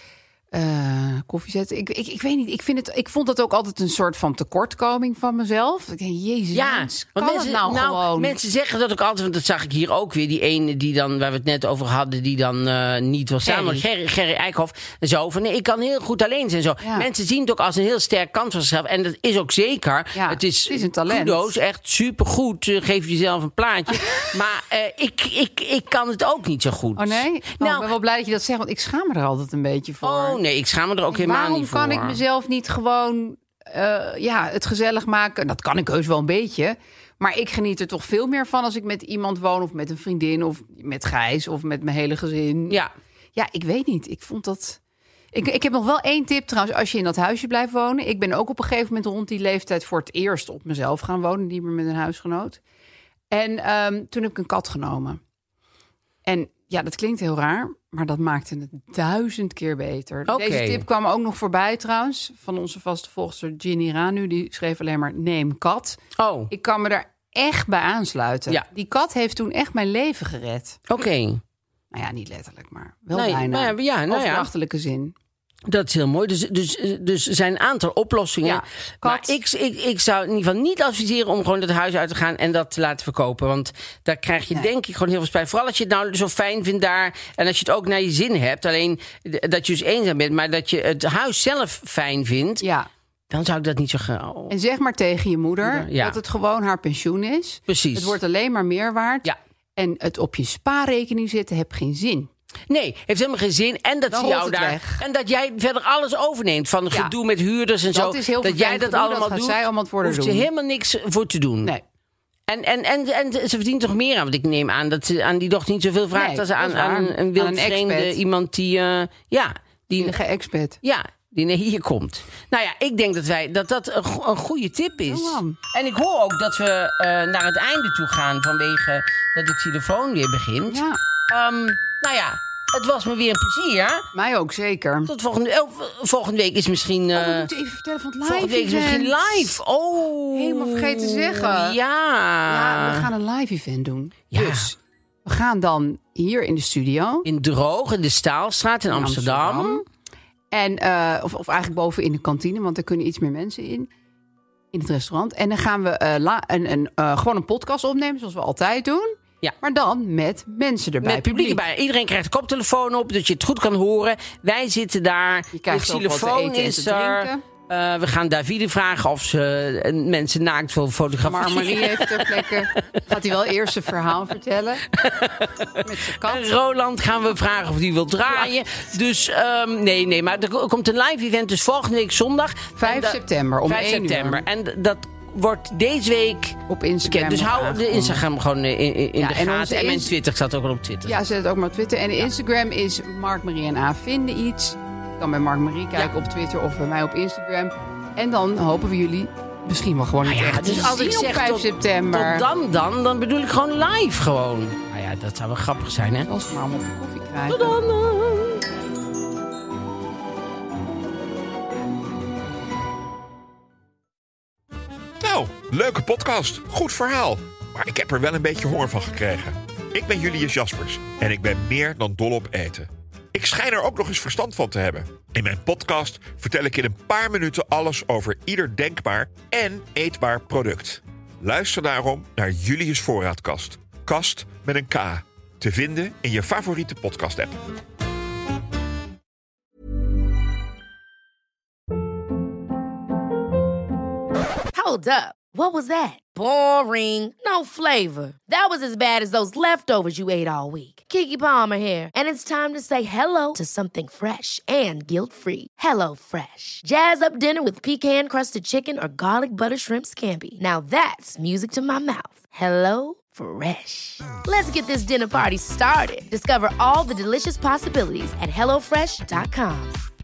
S4: koffie zetten. Ik weet niet. Ik vond dat ook altijd een soort van tekortkoming van mezelf. Ik denk, jezus, kan mensen, het nou gewoon?
S3: Mensen zeggen dat ook altijd, want dat zag ik hier ook weer. Die ene die dan, waar we het net over hadden, die dan niet wil samen. Gerry Eikhoff. En zo van, nee, ik kan heel goed alleen zijn. Zo. Ja. Mensen zien het ook als een heel sterk kant van zichzelf. En dat is ook zeker. Ja, het is een talent. Kudos, echt supergoed. Geef jezelf een plaatje. Maar ik kan het ook niet zo goed.
S4: Oh nee? Ik ben wel blij dat je dat zegt, want ik schaam me er altijd een beetje voor.
S3: Oh nee, ik schaam me er ook helemaal niet voor.
S4: Waarom kan ik mezelf niet gewoon het gezellig maken? Dat kan ik heus wel een beetje. Maar ik geniet er toch veel meer van als ik met iemand woon, of met een vriendin, of met Gijs, of met mijn hele gezin. Ja, ik weet niet. Ik vond dat... Ik heb nog wel 1 tip trouwens, als je in dat huisje blijft wonen. Ik ben ook op een gegeven moment rond die leeftijd voor het eerst op mezelf gaan wonen, niet meer met een huisgenoot. En toen heb ik een kat genomen. En ja, dat klinkt heel raar, maar dat maakte het 1000 keer beter. Okay. Deze tip kwam ook nog voorbij trouwens, van onze vaste volgster Ginny Ranu. Die schreef alleen maar, neem kat. Oh. Ik kan me daar echt bij aansluiten. Ja. Die kat heeft toen echt mijn leven gered.
S3: Oké.
S4: Nou ja, niet letterlijk, maar wel bijna. Overnachtelijke zin.
S3: Dat is heel mooi. Dus er zijn een aantal oplossingen. Ja, maar ik zou in ieder geval niet adviseren om gewoon het huis uit te gaan en dat te laten verkopen. Want daar krijg je denk ik gewoon heel veel spijt. Vooral als je het nou zo fijn vindt daar. En als je het ook naar je zin hebt. Alleen dat je dus eenzaam bent. Maar dat je het huis zelf fijn vindt. Ja. Dan zou ik dat niet zo graag...
S4: En zeg maar tegen je moeder dat het gewoon haar pensioen is.
S3: Precies.
S4: Het wordt alleen maar meer waard. Ja. En het op je spaarrekening zetten heeft geen zin.
S3: Nee, heeft helemaal geen zin. En dat ze jou daar. Weg. En dat jij verder alles overneemt. Van gedoe met huurders en
S4: dat
S3: zo.
S4: Is heel
S3: dat jij dat allemaal doet.
S4: Zij allemaal voor
S3: hoeft
S4: doen.
S3: Ze helemaal niks voor te doen. Nee. En ze verdient toch meer aan. Want ik neem aan dat ze aan die dochter niet zoveel vraagt als aan een wildvreemde iemand die.
S4: Die een ge-expat.
S3: Ja, die naar hier komt. Nou ja, ik denk dat een goede tip is. En ik hoor ook dat we naar het einde toe gaan vanwege dat de xylofoon weer begint.
S4: Ja.
S3: Nou ja, het was me weer een plezier.
S4: Mij ook, zeker.
S3: Tot volgende week is misschien...
S4: we moeten even vertellen van het live
S3: volgende week is misschien live. Oh.
S4: Helemaal vergeten te zeggen.
S3: Ja.
S4: We gaan een live event doen.
S3: Ja.
S4: Dus we gaan dan hier in de studio.
S3: In Droog, in de Staalstraat in Amsterdam.
S4: En, of eigenlijk boven in de kantine, want er kunnen iets meer mensen in het restaurant. En dan gaan we gewoon een podcast opnemen, zoals we altijd doen. Ja. Maar dan met mensen erbij.
S3: Met publiek erbij. Iedereen krijgt een koptelefoon op, dat je het goed kan horen. Wij zitten daar.
S4: Je krijgt de xylofoon is er.
S3: We gaan Davide vragen of ze mensen naakt wil fotograferen.
S4: Marie heeft ter plekke. Gaat hij wel eerst zijn verhaal vertellen. Met zijn kat.
S3: Roland gaan we vragen of hij wil draaien. Ja. Dus nee, maar er komt een live event. Dus volgende week zondag.
S4: 5 september om
S3: 5 september. En dat wordt deze week
S4: op Instagram.
S3: Dus hou de Instagram gewoon in de gaten. En mijn Twitter staat ook al op Twitter.
S4: Ja, zet het ook maar op Twitter. En de Instagram is Mark, Marie en A vinden iets. Je kan bij Mark Marie kijken op Twitter of bij mij op Instagram. En dan hopen we jullie misschien wel gewoon
S3: dus als ik zeg
S4: 5 september.
S3: Tot dan bedoel ik gewoon live gewoon. Nou ja, dat zou wel grappig zijn, hè?
S4: Als we maar allemaal koffie krijgen.
S3: Tot dan!
S6: Nou, leuke podcast. Goed verhaal. Maar ik heb er wel een beetje honger van gekregen. Ik ben Julius Jaspers en ik ben meer dan dol op eten. Ik schijn er ook nog eens verstand van te hebben. In mijn podcast vertel ik in een paar minuten alles over ieder denkbaar en eetbaar product. Luister daarom naar Julius Voorraadkast. Kast met een K. Te vinden in je favoriete podcast-app.
S7: Hold up. What was that? Boring. No flavor. That was as bad as those leftovers you ate all week. Keke Palmer here, and it's time to say hello to something fresh and guilt-free. Hello Fresh. Jazz up dinner with pecan-crusted chicken or garlic butter shrimp scampi. Now that's music to my mouth. Hello Fresh. Let's get this dinner party started. Discover all the delicious possibilities at hellofresh.com.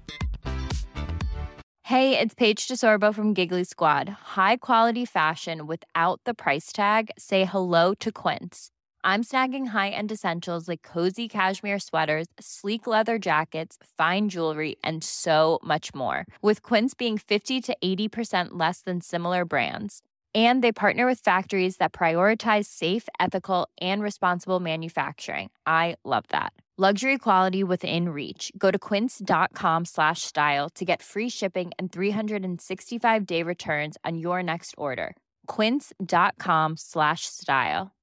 S8: Hey, it's Paige DeSorbo from Giggly Squad. High quality fashion without the price tag. Say hello to Quince. I'm snagging high-end essentials like cozy cashmere sweaters, sleek leather jackets, fine jewelry, and so much more. With Quince being 50 to 80% less than similar brands. And they partner with factories that prioritize safe, ethical, and responsible manufacturing. I love that. Luxury quality within reach. Go to quince.com/style to get free shipping and 365-day returns on your next order. Quince.com/style.